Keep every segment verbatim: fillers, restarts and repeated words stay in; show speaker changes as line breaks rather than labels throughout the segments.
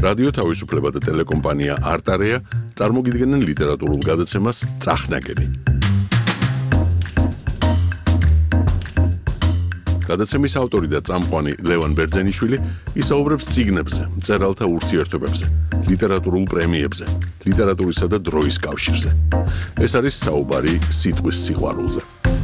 რადიო თავისუფლება და ტელეკომპანია არტარეა წარმოგიდგენენ ლიტერატურულ გადაცემას წახნაგები. გადაცემის ავტორი და წამყვანი ლევან ბერძენიშვილი ისაუბრებს წიგნებზე, მწერალთა ურთიერთობებზე, ლიტერატურულ პრემიებზე, ლიტერატურისა და დროის კავშირზე. ეს არის საუბარი სიტყვის სიყვარულზე.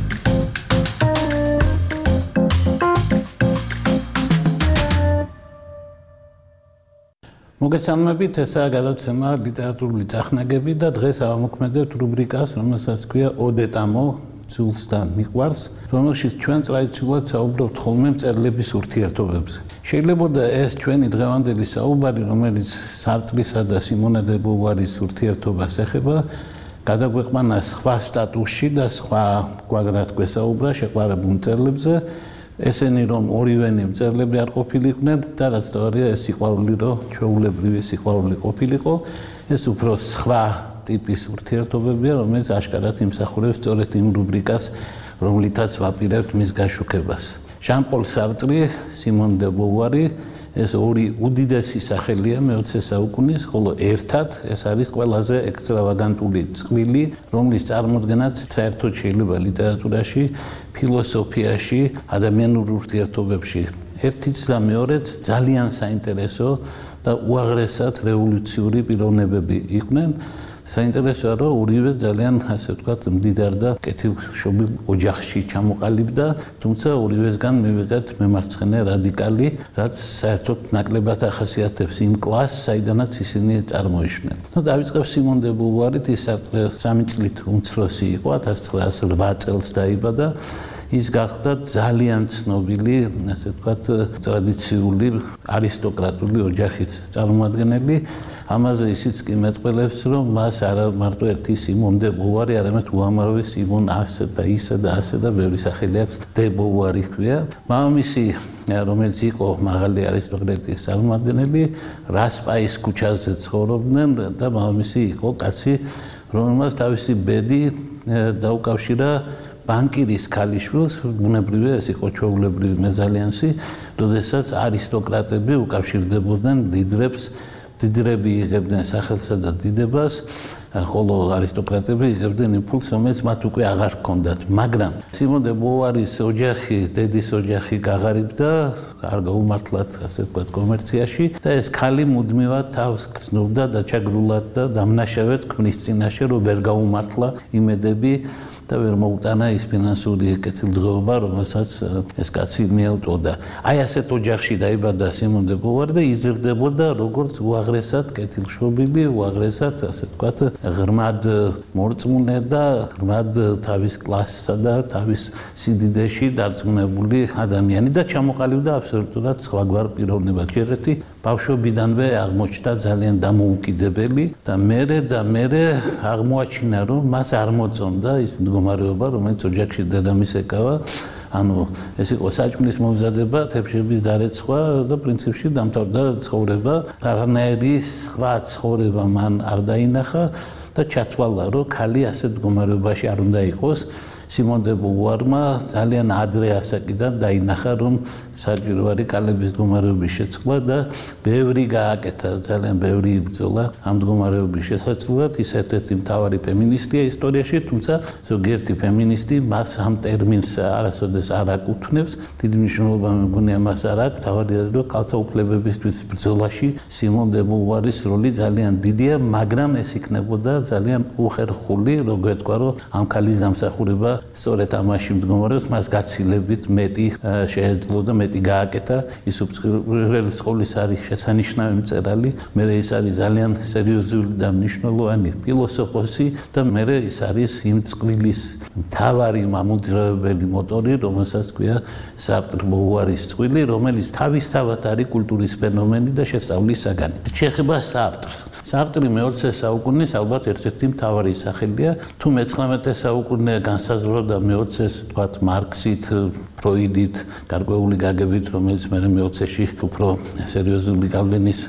მოგესალმებით, ესაა გადაცემა ლიტერატურული წახნაგები და დღეს ავამოქმედებთ რუბრიკას, რომელსაც ქვია ოდეტამო ცულს და მიყვარს, რომელშიც ჩვენ ტრადიციულად საუბრობთ ხოლმე მწერლების ურთიერთობებზე. შეიძლება ეს ჩვენი დღევანდელი საუბარი, რომელიც სარტრისა და სიმონა დე ბოვუარის ურთიერთობას ეხება, გადაგვეყვანა სხვა სტატუსში და სხვა გვაგრად გვესაუბრა შეყვარებულ მწერლებზე. ესენი რომ ორივენი მწერლები არ ყოფილიყვნენ და რაც თავია ეს სიყვარული რომ ჩვეულებრივი სიყვარული ყოფილიყო, ეს უფრო სხვა ტიპის ურთიერთობებია, რომელიც აშკარად იმსახურებს სწორედ იმ რუბრიკას, რომლითაც ვაპირებთ მის გაშუქებას. ჟან-პოლ სარტრი, სიმონ დე ბოვუარი, ეს ორი უდიდესი სახელია მეოცე საუკუნის, ხოლო ერთად ეს არის ყველაზე ექსტრავაგანტული წყვილი, რომლის წარმოდგენაც საერთოდ შეიძლება ლიტერატურაში, ფილოსოფიაში, ადამიანურ ურთიერთობებში ერთიც და მეორეც ძალიან საინტერესო და უაღრესად რევოლუციური პიროვნებები იყვნენ. საინტერესოა, რომ ორივე ძალიან, ასე ვთქვათ, მდიდარ და კეთილშობილ ოჯახში ჩამოყალიბდა, თუმცა ორივესგან მივიღეთ მემარცხენე რადიკალი, რაც საერთოდ ნაკლებად ახასიათებს იმ კლასს, საიდანაც ისინი წარმოიშვნენ. ნუ დავიწყებ სიმონ დე ბოვუარით, ის სამი წლით უმცროსი იყო, ათას ცხრაასი რვა წელს დაიბადა. ის გახდა ძალიან ცნობილი, ასე ვთქვათ, ტრადიციული არისტოკრატული ოჯახის წარმომადგენელი. ამაზე ისიც კი მეტყველებს, რომ მას არა მარტო ერთი სიმონ დე ბოვუარი, არამედ უამრავი სიმონ ასე და ისე და ასე და ბევრი სახელი აქვს დე ბოვუარი ჰქვია. მამამისი, რომელიც იყო მაღალი არისტოკრატიის წარმომადგენელი, რასპაის ქუჩაზე ცხოვრობდნენ და მამამისი იყო კაცი, რომელმაც თავისი ბედი დაუკავშირა ბანკირის ქალიშვილს, ბუნებრივია ეს იყო ჩვეულებრივი მეზალიანსი, როდესაც არისტოკრატები უკავშირდებოდნენ დიდრებს, დიდრები იღებდნენ სახელსა და დიდებას, ხოლო არისტოკრატები იღებდნენ იმ ფულს, რომელიც მათ უკვე აღარ ჰქონდათ. მაგრამ სიმონ დე ბოვუარის ოჯახი, დედის ოჯახი გაღარიბდა, არ გაუმართლათ, ასე ვთქვათ, კომერციაში და ეს ქალი მუდმივად თავს გრძნობდა დაჩაგრულად და დამნაშავედ ქმნის წინაშე, რომ ვერ გაუმართლა იმედები და ვერ მოუტანა ის ფინანსური კეთილდღეობა, რომელსაც ეს კაცი მიელტოდა. აი ასეთ ოჯახში დაიბადა სიმონ დე ბოვუარი და იზრდებოდა როგორც უაღრესად კეთილშობილი, უაღრესად, ასე ვთქვათ, ღრმად მორწმუნე და ღრმად თავის კლასსა და თავის სიდიდეში დარწმუნებული ადამიანი და ჩამოყალიბდა აბსოლუტურად სხვაგვარ პიროვნებად. ჯერეთი ბავშვობიდანვე აღმოჩნდა ძალიან დამოუკიდებელი და მერე და მერე აღმოაჩინა, რომ მას არ მოწონდა ის მდგომარეობა, რომელიც ოჯახში დედამისს ეკავა. ანუ ეს იყო საჭმლის მომზადება, თებშების დარეცხვა და პრინციპში დამთავრდა ცხოვრება. არანაირი სხვა ცხოვრება მან არ დაინახა და ჩათვალა, რომ ქალი ასეთ მდგომარეობაში არ უნდა იყოს. სიმონ დე ბოვუარმა ძალიან ადრე ასაკიდან დაინახა, რომ საჭირო არის ქალების მდგომარეობის შეცვლა და ბევრი გააკეთა, ძალიან ბევრი იბრძოლა ამ მდგომარეობის შესაცვლელად. ის ერთ-ერთი მთავარი ფემინისტია ისტორიაში, თუმცა ზოგიერთი ფემინისტი მას ამ ტერმინს არასოდეს არ აკუთვნებს. დიდი მნიშვნელობა მეგონია მას არ აქვს. თავარი არის, რომ ქალთა უფლებებისთვის ბრძოლაში სიმონ დე ბოვუარის როლი ძალიან დიდია, მაგრამ ეს იქნებოდა ძალიან უხერხული, როგორ თქვა, რომ ამ ქალის დამსახურება სწორედ ამაში მდგომარეობს, მას გაცილებით მეტი შეეძლო და მეტი გააკეთა. ის უპირველეს ყოვლისა არის შესანიშნავი მწერალი, მერე ის არის ძალიან სერიოზული და მნიშვნელოვანი ფილოსოფოსი და მერე ის არის იმ წყვილის მთავარი მამოძრავებელი მოტორი, რომელსაც ქვია სარტრი ბოვუარის წყვილი, რომელიც თავისთავად არის კულტურის ფენომენი და შესწავლის საგანი. შეეხება სარტრს. სარტრი მეოცე საუკუნის ალბათ ერთ-ერთი მთავარი სახელია, თუ მეცხრამეტე საუკუნე განსაზღვრა და მეოცეს, თქვათ, მარქსით, ფროიდით, გარკვეული გაგებით, რომელიც მე მეოცეში უფრო სერიოზული გავლენის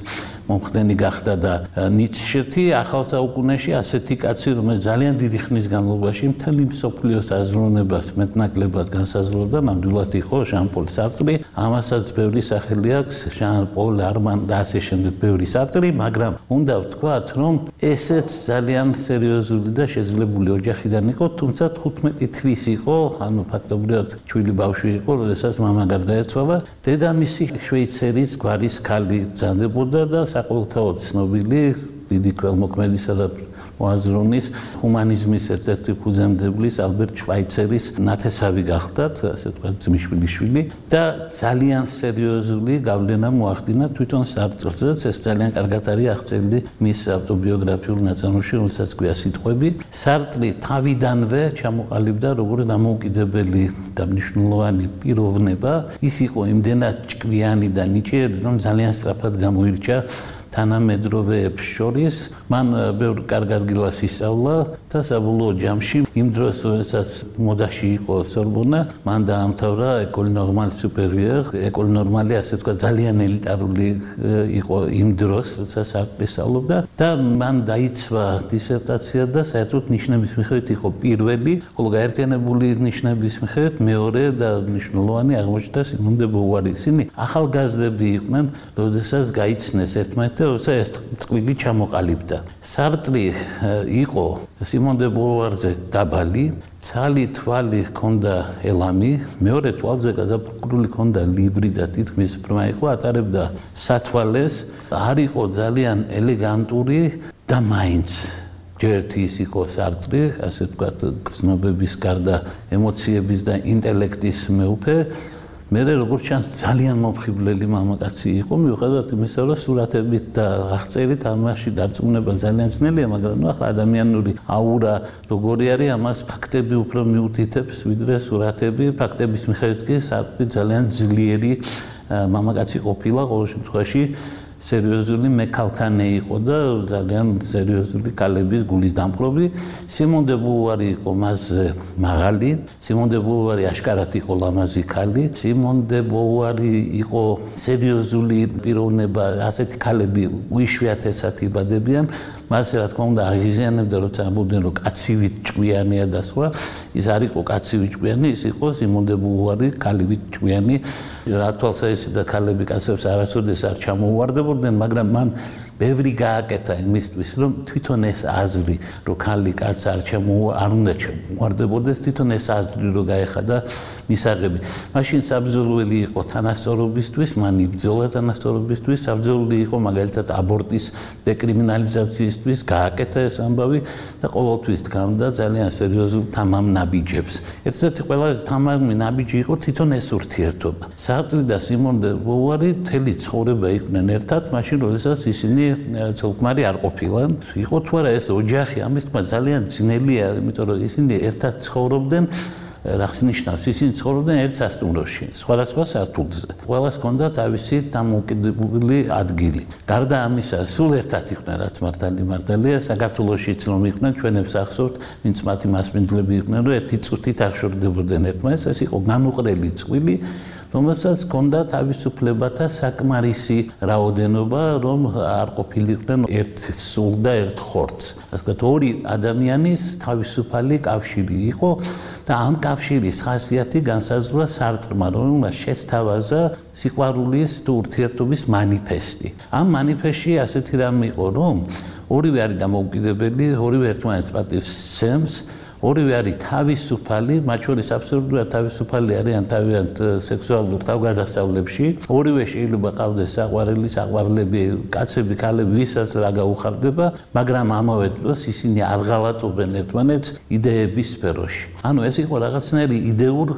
მომხდენი გახდა და ნიცშეთი ახალ საუკუნეში ასეთი კაცი, რომელიც ძალიან დიდი ხნის განმავლობაში მთელი მსოფლიოს აზროვნებას მეტნაკლებად განსაზღვრავდა, ნამდვილად იყო ჟან-პოლ სარტრი. ამასაც ბევრი სახელი აქვს, ჟან-პოლ არმან და ასე შემდეგ ბევრი სარტრი, მაგრამ უნდა ვთქვათ, რომ ესეც ძალიან სერიოზული და შეძლებული ოჯახიდან იყო, თუმცა თხუთმეტი თვის იყო, ანუ ფაქტობრივად ჩვილი ბავშვი იყო, როდესაც მამა გარდაეცვალა. დედამისი შვეიცერიის გვარის ქალი ბრძანდებოდა და საყოველთაოდ ცნობილი დიდი ქველმოქმედისა და მოაზროვნის ჰუმანიზმის ერთ-ერთი ფუძემდებლის ალბერტ შვაიცერის ნათესავი გახდათ, ასე ვთქვათ, ძმისშვილიშვილი და ძალიან სერიოზული გავლენა მოახდინა თვითონ სარტრზეც. ეს ძალიან კარგად არის აღწერილი მის ავტობიოგრაფიულ ნაწარმოებში, რომელსაც ქვია სიტყვები. სარტრი თავიდანვე ჩამოყალიბდა როგორც დამოუკიდებელი და მნიშვნელოვანი პიროვნება. ის იყო იმდენად ჭკვიანი და ნიჭიერი, რომ ძალიან სწრაფად გამოირჩა თანამედროვეებს შორის. მან ბევრ კარგ ადგილას ისწავლა და საბოლოო ჯამში იმ დროს, როდესაც მოდაში იყო სორბონა, მან დაამთავრა ეკოლ ნორმალ სუპერიორ. ეკოლ ნორმალი, ასე ვთქვათ, ძალიან ელიტარული იყო იმ დროს, როცა სარტრი სწავლობდა და მან დაიცვა დისერტაცია და საერთოდ ნიშნების მიხედვით იყო პირველი, ხოლო გაერთიანებული ნიშნების მიხედვით მეორე და მნიშვნელოვანი აღმოჩნდა სიმონ დე ბოვუარი. ისინი ახალგაზრდები იყვნენ, როდესაც გაიცნეს ერთმანეთს როცა ეს წყვილი ჩამოყალიბდა. სარტრი იყო სიმონ დე ბოვუარზე დაბალი, ცალი თვალი ჰქონდა ელამი, მეორე თვალზე გადაპრკრული ჰქონდა ლიბრი და თითქმის ბრმა იყო, ატარებდა სათვალეს, არ იყო ძალიან ელეგანტური და მაინც ჯერ ის იყო სარტრი, ასე ვთქვათ, გრძნობების გარდა ემოციების და ინტელექტის მეუფე. მე როგორც ჩანს ძალიან მომხიბლელი მამაკაცი იყო, მიუხედავად იმისა, რომ სურათებით და აღწერით ამაში დარწმუნება ძალიან ძნელია, მაგრამ ნუ ახლა ადამიანური აურა როგორი არის, ამას ფაქტები უფრო მიუთითებს, ვიდრე სურათები. ფაქტების მიხედვით კი სარტრი ძალიან ძლიერი მამაკაცი ყოფილა, ყოველ შემთხვევაში სერიოზული მექალთანე იყო და ძალიან სერიოზული კალების გულის დამპყრობი. სიმონ დე ბოვუარი იყო მასზე მაღალი, სიმონ დე ბოვუარი აშკარად იყო ლამაზი ქალი, სიმონ დე ბოვუარი იყო სერიოზული პიროვნება, ასეთი ქალები უიშვიათესად იბადებიან. მას რა თქმა უნდა აღიზიანებდა, როცა ამბობდნენ, რომ კაცივით ჭკვიანია და სხვა, ის არ იყო კაცივით ჭკვიანი, ის იყო სიმონ დე ბოვუარი ქალივით ჭკვიანი. რა თვალსაჩინო და ქალები კაცებს არასოდეს არ ჩამოუვარდებოდნენ, მაგრამ მან ბევრი გააკეთა იმისთვის, რომ თვითონ ეს აზრი, რომ ქალი კაცს არ ჩამოუვარ, არ უნდა ჩამოუვარდებოდეს, თვითონ ეს აზრი რო გაეხადა მისაღები. მაშინ საბრძოლველი იყო თანასწორობისთვის, მან იბრძოლა თანასწორობისთვის, საბრძოლველი იყო მაგალითად აბორტის დეკრიმინალიზაციისთვის, გააკეთა ეს ამბავი და ყოველთვის დგამდა ძალიან სერიოზულ თამამ ნაბიჯებს. ერთ-ერთი ყველაზე თამამი ნაბიჯი იყო თვითონ ეს ურთიერთობა. სარტრი და სიმონ დე ბოვუარი მთელი ცხოვრება იყვნენ ერთად, მაშინ როდესაც ისინი ცოლქმარი არ ყოფილან. იყო თუ არა ეს ოჯახი, ამის თქმა ძალიან ძნელია, იმიტომ რომ ისინი ერთად ცხოვრობდნენ, რას ნიშნავს, ისინი ცხოვრობდნენ ერთ სასტუმროში, სხვადასხვა სართულზე. ყველას ჰქონდა თავისი დამოუკიდებელი ადგილი. გარდა ამისა, სულ ერთად იყვნენ, რაც მართალი მართალია, საქართველოშიც რომ იყვნენ, ჩვენებს ახსოვთ, ვინც მათი მასპინძლები იყვნენ, რომ ერთი წუთით არ შორდებოდნენ ერთმანეთს, ეს იყო განუყრელი წყვილი, რომელსაც ჰქონდა თავისუფლებათა საკმარისი რაოდენობა, რომ არ ყოფილიყვნენ ერთ სულ და ერთ ხორცს. ასე ვთქვათ, ორი ადამიანის თავისუფალი კავშირი იყო და ამ კავშირის ხასიათი განსაზღვრა სარტრმა, რომელმაც შესთავაზა სიყვარულის თუ ურთიერთობის მანიფესტი. ამ მანიფესტში ასეთი რამე იყო, რომ ორივე არის დამოუკიდებელი, ორივე ერთმანეთს პატივს სცემს, ორივე არის თავისუფალი, მათ შორის აბსოლუტურად თავისუფალი არიან თავიანთ სექსუალურ თავგადასავლებში. ორივე შეიძლება ყავდეს საყვარელი, საყვარლები, კაცები, ქალები, ვისაც რა გაუხარდება, მაგრამ ამავე დროს ისინი არ ღალატობენ ერთმანეთს იდეების სფეროში. ანუ ეს იყო რაღაცნაირი იდეურ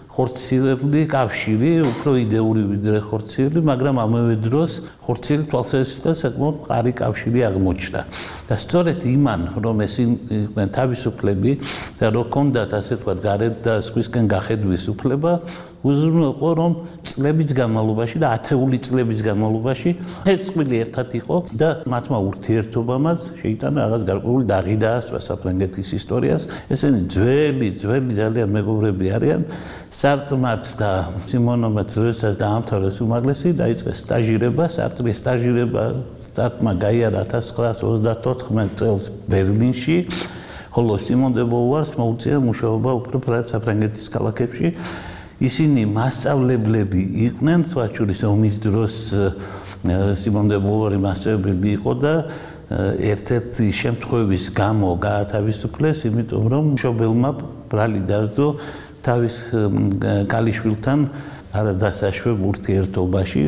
ხორციელი კავშირი, უფრო იდეური ვიდრე ხორციელი, მაგრამ ამავე დროს ხორციელი თვალსაზრისით საკმაოდ მყარი კავშირი აღმოჩნდა. და სწორედ იმან, რომ ეს თავისუფლები და რომ ჰქონდათ ასე ვთქვათ გარეთ და სხვისკენ გახედვის უფლება, უზრუნველყო, რომ წლების განმავლობაში და ათეული წლების განმავლობაში ეს წყვილი ერთად იყო და მათმა ურთიერთობამაც შეიტანა რაღაც გარკვეული დაღი დაასწვა საფრანგეთის ისტორიას. ესენი ძველი, ძველი ძალიან მეგობრები არიან. სარტმაც და სიმონომაც როდესაც დაამთავრეს უმაღლესი, დაიწყეს სტაჟირება, სარტრის სტაჟირება სტარტმა გაიარა ათას ცხრაას ოცდათოთხმეტ წელს ბერლინში. ხოლო სიმონ დე ბოვუარს მოუწია მუშაობა უფრო ფრანგ საფრანგეთის ქალაქებში. ისინი მასწავლებლები იყვნენ, სხვა შორის ომის დროს სიმონ დე ბოვუარი მასწავლებელი იყო და ერთ-ერთი შემთხვევის გამო გაათავისუფლეს, იმიტომ რომ მშობელმა ბრალი დასდო თავის კალიშვილთან არადასაშვებ ურთიერთობაში,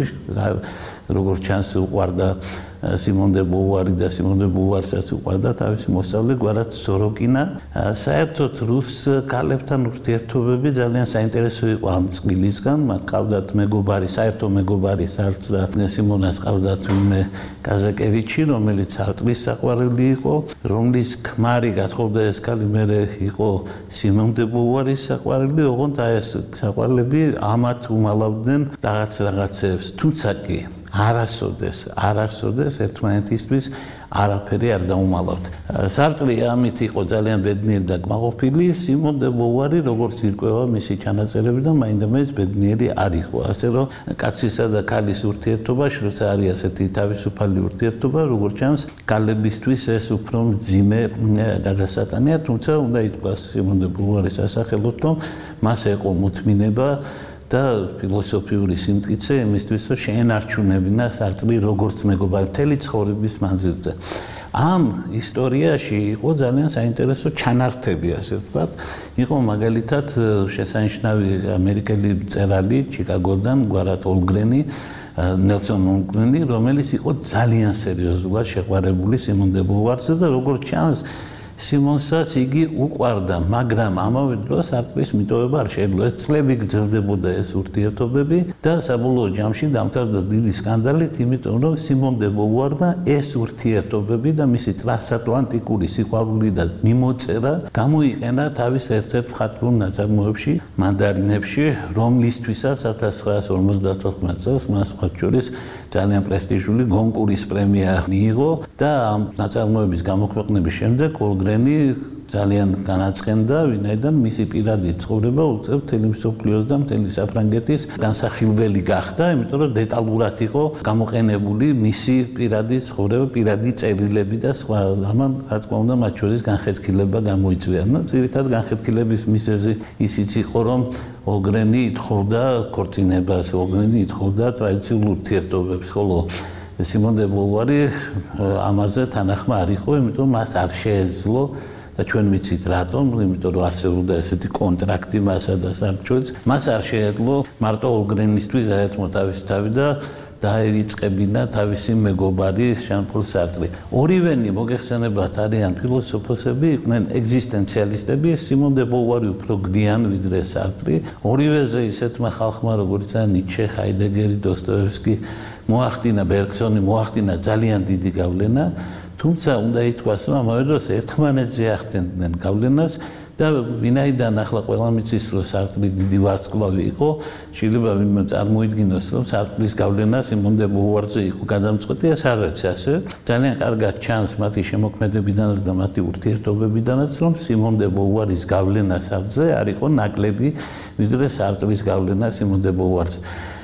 როგორც ჩანს უყვარდა სიმონ დე ბოვუარი და სიმონ დე ბოვუარსაც უყვარდა თავისი მოსწავლე გვარად სოროკინა. საერთოდ რუს ქალებთან ურთიერთობები ძალიან საინტერესო იყო ამ წვილისგან. მათ ყავდათ მეგობარი, საერთო მეგობარი სარტს და სიმონას ყავდათ ვინმე კაზაკევიჩი, რომელიც სარტრის საყვარელი იყო, რომლის ქმარი გათხოვდა ეს ქალი მერე იყო სიმონ დე ბოვუარის საყვარელი, ოღონდ ეს საყვარლები ამათ უმალავდნენ რაღაც რაღაცებს, თუმცა კი არასოდეს, არასოდეს ერთმანეთისთვის არაფერი არ დაუმალავთ. სარტრი ამით იყო ძალიან ბედნიერი და კმაყოფილი, სიმონ დე ბოვუარი როგორც ირკვევა მისი ჩანაწერები და მაინდამაინც ბედნიერი არ იყო. ასე რომ კაცისა და ქალის ურთიერთობაში, როცა არის ასეთი თავისუფალი ურთიერთობა, როგორც ჩანს, ქალებისთვის ეს უფრო მძიმე გადასატანია, თუმცა უნდა ითქვას სიმონ დე ბოვუარის სასახელოდ, რომ მას ეყო მოთმინება და ფილოსოფიური სიმტკიცე იმისთვის, რომ შეენარჩუნებინა სარტრი როგორც მეგობარი მთელი ცხოვრების მანძილზე. ამ ისტორიაში იყო ძალიან საინტერესო ჩანართები, ასე ვთქვათ. იყო მაგალითად შესანიშნავი ამერიკელი მწერალი ჩიკაგოდან გვარად ოლგრენი, ნელსონ ოლგრენი, რომელიც იყო ძალიან სერიოზულად შეყვარებული სიმონ დე ბოვუარზე და როგორც ჩანს სიმონსაც იგი უყვარდა, მაგრამ ამავე დროს სარტრის მიტოვება არ შეეძლო. ეს წლები გრძელდებოდა ეს ურთიერთობები და საბოლოო ჯამში დამთავრდა დიდი სკანდალით, იმიტომ რომ სიმონ დე ბოვუარმა ეს ურთიერთობები და მისი ტრანსატლანტიკური სიყვარული და მიმოწერა გამოიყენა თავის ერთ-ერთ მხატვრულ ნაწარმოებში, მანდარინებში, რომლისთვისაც ათას ცხრაას ორმოცდათოთხმეტ წელს მას სხვა შორის ძალიან პრესტიჟული გონკურის პრემია მიიღო და ამ ნაწარმოების გამოქვეყნების შემდეგ ოლგრენი ძალიან განაცხენდა, ვინაიდან მისი პირადი ცხოვრება უწევ მთელი მსოფლიოს და მთელი საფრანგეთის განსახილველი გახდა, იმიტომ რომ დეტალურად იყო გამოყენებული მისი პირადი ცხოვრება, პირადი წერილები და სხვა. ამან რა თქმა უნდა მათ შორის განხეთქილება გამოიწვია. ნუ ძირითადად განხეთქილების მიზეზი ისიც იყო, რომ ოლგრენი ითხოვდა ქორწინებას, ოლგრენი ითხოვდა ტრადიციულ ურთიერთობებს, ხოლო სიმონ დე ბოვუარი ამაზე თანახმა არ იყო, იმიტომ მას არ შეეძლო და ჩვენ ვიცით რატომ, იმიტომ რომ არსებობდა ესეთი კონტრაქტი მასა და სარჩოც, მას არ შეეძლო მარტო ოლგრენისთვის დაეთმო თავისი თავი და დაეწყებინა თავისი მეგობარი ჟან-პოლ სარტრი. ორივენი მოგეხსენებათ არიან ფილოსოფოსები, იყვნენ ეგზისტენციალისტები, სიმონ დე ბოვუარი უფრო გვიან ვიდრე სარტრი. ორივეზე ისეთმა ხალხმა, როგორიცაა ნიჩე, ჰაიდეგერი, დოსტოევსკი, მოახდინა ბერგსონი, მოახდინა ძალიან დიდი გავლენა, თუმცა უნდა ითქვას, რომ ამავე დროს ერთმანეთზე ახდენდნენ გავლენას და ვინაიდან ახლა ყველა მიცის, რომ სარტრი დიდი ვარსკვლავი იყო, შეიძლება ვინმე წარმოიდგინოს, რომ სარტრის გავლენა სიმონ დე ბოვუარზე იყო გადამწყვეტი, ეს არ არის ასე. ძალიან კარგად ჩანს მათი შემოქმედებიდანაც და მათი ურთიერთობებიდანაც, რომ სიმონ დე ბოვუარის გავლენა სარტზე არ იყო ნაკლები, ვიდრე სარტრის გავლენა სიმონ დე ბოვუარზე.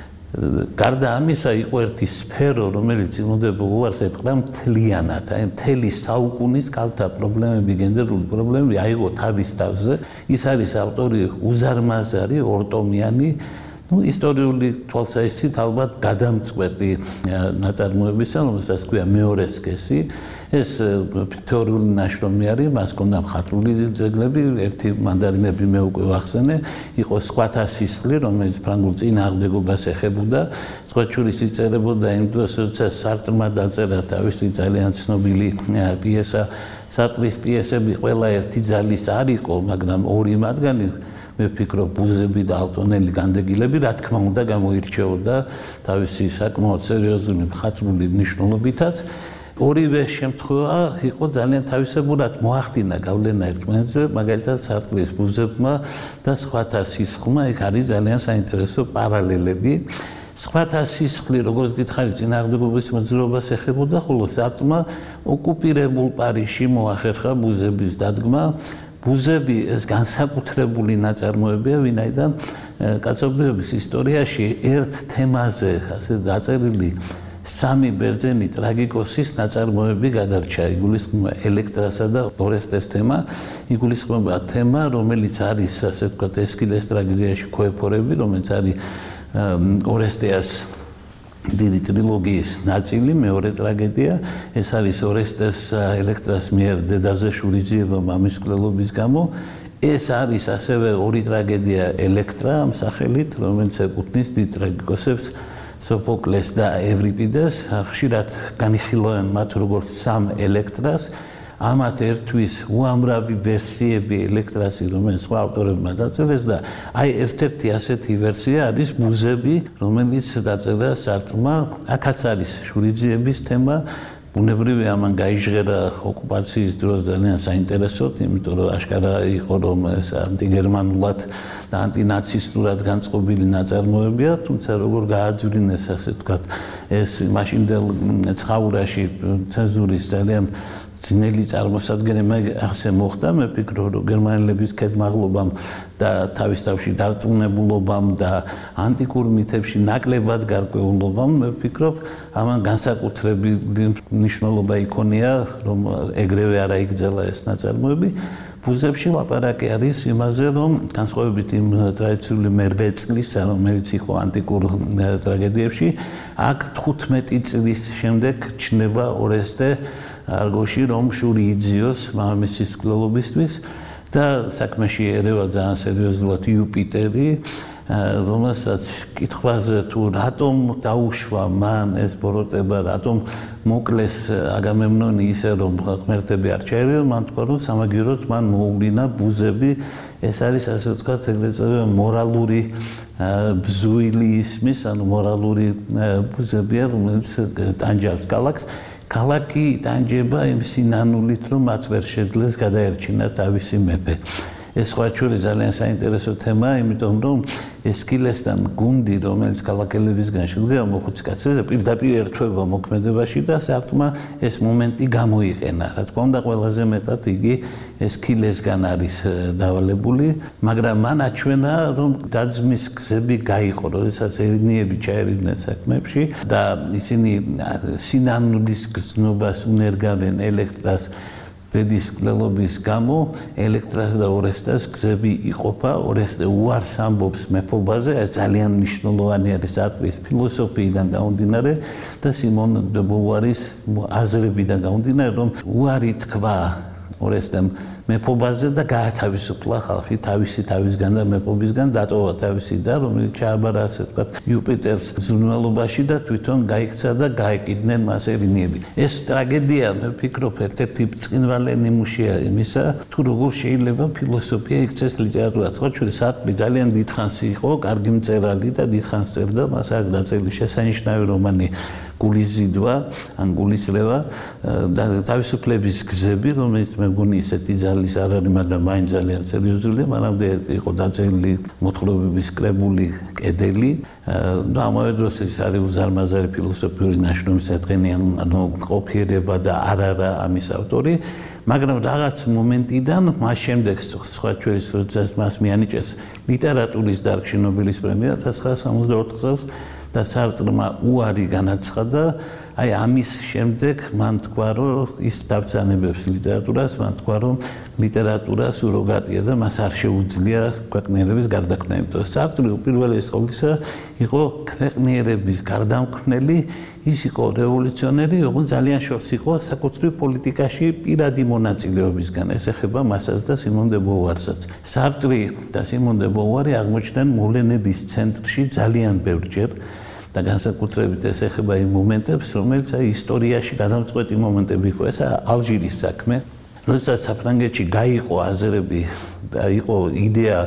გარდა ამისა იყო ერთი სფერო, რომელიც სიმონ დე ბოვუარს ეტყდა მთლიანად, აი მთელი საუკუნის კალთა პრობლემები, გენდერული პრობლემები აიღო თავის თავზე. ის არის ავტორი უზარმაზარი, ორტომიანი, ну ისტორიული თვალსაჩინით ალბათ გადამწყვეტი ნაწარმოებისა, რომელსაც ქვია მეორე სქესი. ეს თეორიული ნაშრომი არის, მას ჰქონდა მხატვრული ძეგლები, ერთი მანდარინები მე უკვე ვახსენე, იყო სხვათა სისხლი, რომელიც ფრანგულ წინააღმდეგობას ეხებოდა, სხვა შორის იწერებოდა იმ დროს, როდესაც სარტრმა დაწერა თავისი ძალიან ცნობილი პიესა, სარტრის პიესები ყველა ერთი ძალის არ იყო, მაგრამ ორი მათგანი მე ვფიქრობ ბუზები და ალტონელი განდეგილები, რა თქმა უნდა, გამოირჩეოდა თავისი საკმაოდ სერიოზული მხატვრული მნიშვნელობითაც. ორივე შემთხვევა იყო ძალიან თავისებურად მოახდინა გავლენა ერთმანეთზე, მაგალითად სარტრის ბუზებმა და სხვათა სისხლმა, იქ არის ძალიან საინტერესო პარალელები. სხვათა სისხლი, როგორც გითხარით, წინააღმდეგობის მოძრაობას ეხებოდა, ხოლო სარტმა ოკუპირებულ პარიზში მოახერხა ბუზების დადგმა. ბუზები ეს განსაკუთრებული ნაწარმოებია, ვინაიდან კაცობრიობის ისტორიაში ერთ თემაზე, ასე დაწერილი სამი ბერძენი ტრაგიკოსის ნაწარმოები გადარჩა. იგულისხმება ელექტრასა და ორესტეს თემა, იგულისხმება თემა, რომელიც არის, ასე ვთქვათ, ესქილეს ტრაგედიაში ქოეფორები, რომელიც არის ორესტეას დიდი ტრილოგიის ნაწილი, მეორე ტრაგედია. ეს არის ორესტეს ელექტრას მიერ დედაზე შურიძიება მამის მკვლელობის გამო. ეს არის ასევე ორი ტრაგედია ელექტრა ამ სახელით, რომელიც ეკუთვნის დიდ ტრაგიკოსებს სოფოკლეს და ევრიპიდეს. ხშირად განიხილავენ მათ როგორც სამ ელექტრას. ამათ ერთვის უამრავი ვერსიები ელექტრასი, რომელიც სხვა ავტორებმა დაწერეს და აი ერთ-ერთი ასეთი ვერსია არის ბუზები, რომელიც დაწერა სარტმა. აქაც არის შურიძიების თემა. ბუნებრივია ამან გაიჟღერა ოკუპაციის დროს ძალიან საინტერესოდ, იმიტომ რომ აშკარა იყო რომ ეს ანტიგერმანულად და ანტინაცისტურად განწყობილი ნაწარმოებია, თუმცა როგორ გააძვრინეს, ასე ვთქვათ, ეს მაშინდელ ცხაურაში ცენზურის ძალიან ძნელი წარმოსადგენელი მე ასე მოხდა, მე ვფიქრობ, რომ გერმანელების კეთმაღლობამ და თავის თავში დარწმუნებულობამ და ანტიკურ მითებში ნაკლებად გარკვეულობამ, მე ვფიქრობ, ამან განსაკუთრებული მნიშვნელობა იქონია, რომ ეგრევე არა იგრძელა ეს ნაწარმოები. ბუზებში ლაპარაკი არის იმაზე, რომ განსხვავებით იმ ტრადიციული მერვე წლის, რომელიც იყო ანტიკურ ტრაგედიებში, აქ თხუთმეტი წლის შემდეგ ჩნდება ორესტე არგოში, რომ შური იძიოს მამამისის მკვლელობისთვის და საქმეში ერევა ძალიან სერიოზულად იუპიტერი, რომელსაც კითხვაზე თუ რატომ დაუშვა მან ეს ბოროტება, რატომ მოკლეს აგამემნონი ისე რომ ღმერთები არ ჩაერევა, მან თქვა რომ სამაგიეროდ მან მოუვლინა ბუზები. ეს არის ასე ვთქვათ, ეგრეთ წოდებული მორალური ბზუილი ისმის, ანუ მორალური ბუზებია, რომელიც ტანჯავს ქალაქს. ქალაქი იტანჯება იმ სინანულით, რომ მათ ვერ შეძლეს გადაერჩინა თავისი მეფე. ეს სხვა ჩვენი ძალიან საინტერესო თემაა, იმიტომ რომ ესქილესთან გუნდი, რომელიც ქალაქელებისგან შედგება, მოხუცი კაცები პირდაპირ ერთვება მოქმედებაში და სარტმა ეს მომენტი გამოიყენა. რა თქმა უნდა, ყველაზე მეტად იგი ესქილესგან არის დავალებული, მაგრამ მან აჩვენა, რომ დაძმის გზები გაიყო, როდესაც ერნიები ჩაერიდნენ საქმეებში და ისინი სინანულის გრძნობას უნერგავენ ელექტრას დედის მკვლელობის გამო, ელექტრას და ორესტეს გზები იყოფა. ორესტე უარს ამბობს მეფობაზე, ეს ძალიან მნიშვნელოვანი არის სარტრის ფილოსოფიიდან გამომდინარე და სიმონ დე ბოვუარის აზრებიდან გამომდინარე, რომ უარი თქვა ორესტემ მეფობაზე და გაათავისუფლა ხალხი თავისი თავისგან და მეფობისგან დატოვა თავისი და რომელიც ჩააბარა, ასე ვთქვათ, იუპიტერს ზრუნველობაში და თვითონ გაიქცა და გაეკიდნენ მას ერნიები. ეს ტრაგედია, მე ვფიქრობ, ერთ-ერთი ბრწყინვალე ნიმუშია იმისა, თუ როგორ შეიძლება ფილოსოფია იქცეს ლიტერატურას. სხვა ჩვენი სარტრი ძალიან დიდხანს იყო, კარგი მწერალი და დიდხანს წერდა, მას აქვს დაწერილი შესანიშნავი რომანი გულის ზიდვა, ან გულისრევა და თავისუფლების გზები, რომელიც მე მგონი ისეთი ძალის არ არის, მაგრამ მაინც ძალიან სერიოზულია. მანამდე იყო დაწერილი მოთხრობების კრებული კედელი და ამავე დროს ის არის უზარმაზარი ფილოსოფიური ნაშრომის საწყენიანი, ანუ ყოფიერება და არ არა ამის ავტორი. მაგრამ რაღაც მომენტიდან, მას შემდეგ სხვა ჩვენის როდესაც მას მიანიჭეს ლიტერატურის დარგში ნობელის პრემია ოთხ ათას სამოცდაოთხ წელს და სარტრმა უარი განაცხადა, აი ამის შემდეგ მან თქვა, რომ ის დავწანებებს ლიტერატურას, მან თქვა, რომ ლიტერატურა სუროგატია და მას არ შეუძლია ქვეყნიერების გარდაქმნა. სარტრი უპირველეს ყოვლისა იყო ქვეყნიერების გარდამქმნელი, ის იყო რევოლუციონერი, ოღონდ ძალიან შორს იყო საკუთრივ პოლიტიკაში პირადი მონაწილეობისგან. ეს ეხება მასაც და სიმონ დე ბოვუარსაც. სარტრი და სიმონ დე ბოვუარი აღმოჩნდნენ მოვლენების ცენტრში ძალიან ბევრჯერ და განსაკუთრებით ეს ეხება იმ მომენტებს, რომელიც აი ისტორიაში გადამწყვეტი მომენტები იყო. ეს ალჟირის საქმე, როდესაც საფრანგეთში გაიყო აზრები და იყო იდეა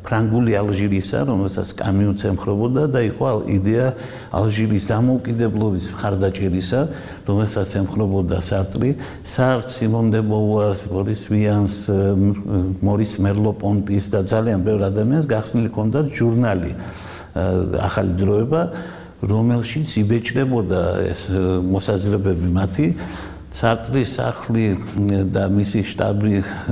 ფრანგული ალჟირისა, რომელსაც კამიუც ემხრობოდა და იყო იდეა ალჟირის დამოუკიდებლობის მხარდაჭერისა, რომელსაც ემხრობოდა სარტრი, სარტ, სიმონ დე ბოვუარს, ბორის ვიანს, მორის მერლო-პონტის და ძალიან ბევრ ადამიანს გახსნილი ჰქონდათ ჟურნალი ახალი დროება, რომელშიც იბეჭდებოდა ეს მოსაზრებები მათი. სარტრის სახლი და მისი შტაბი,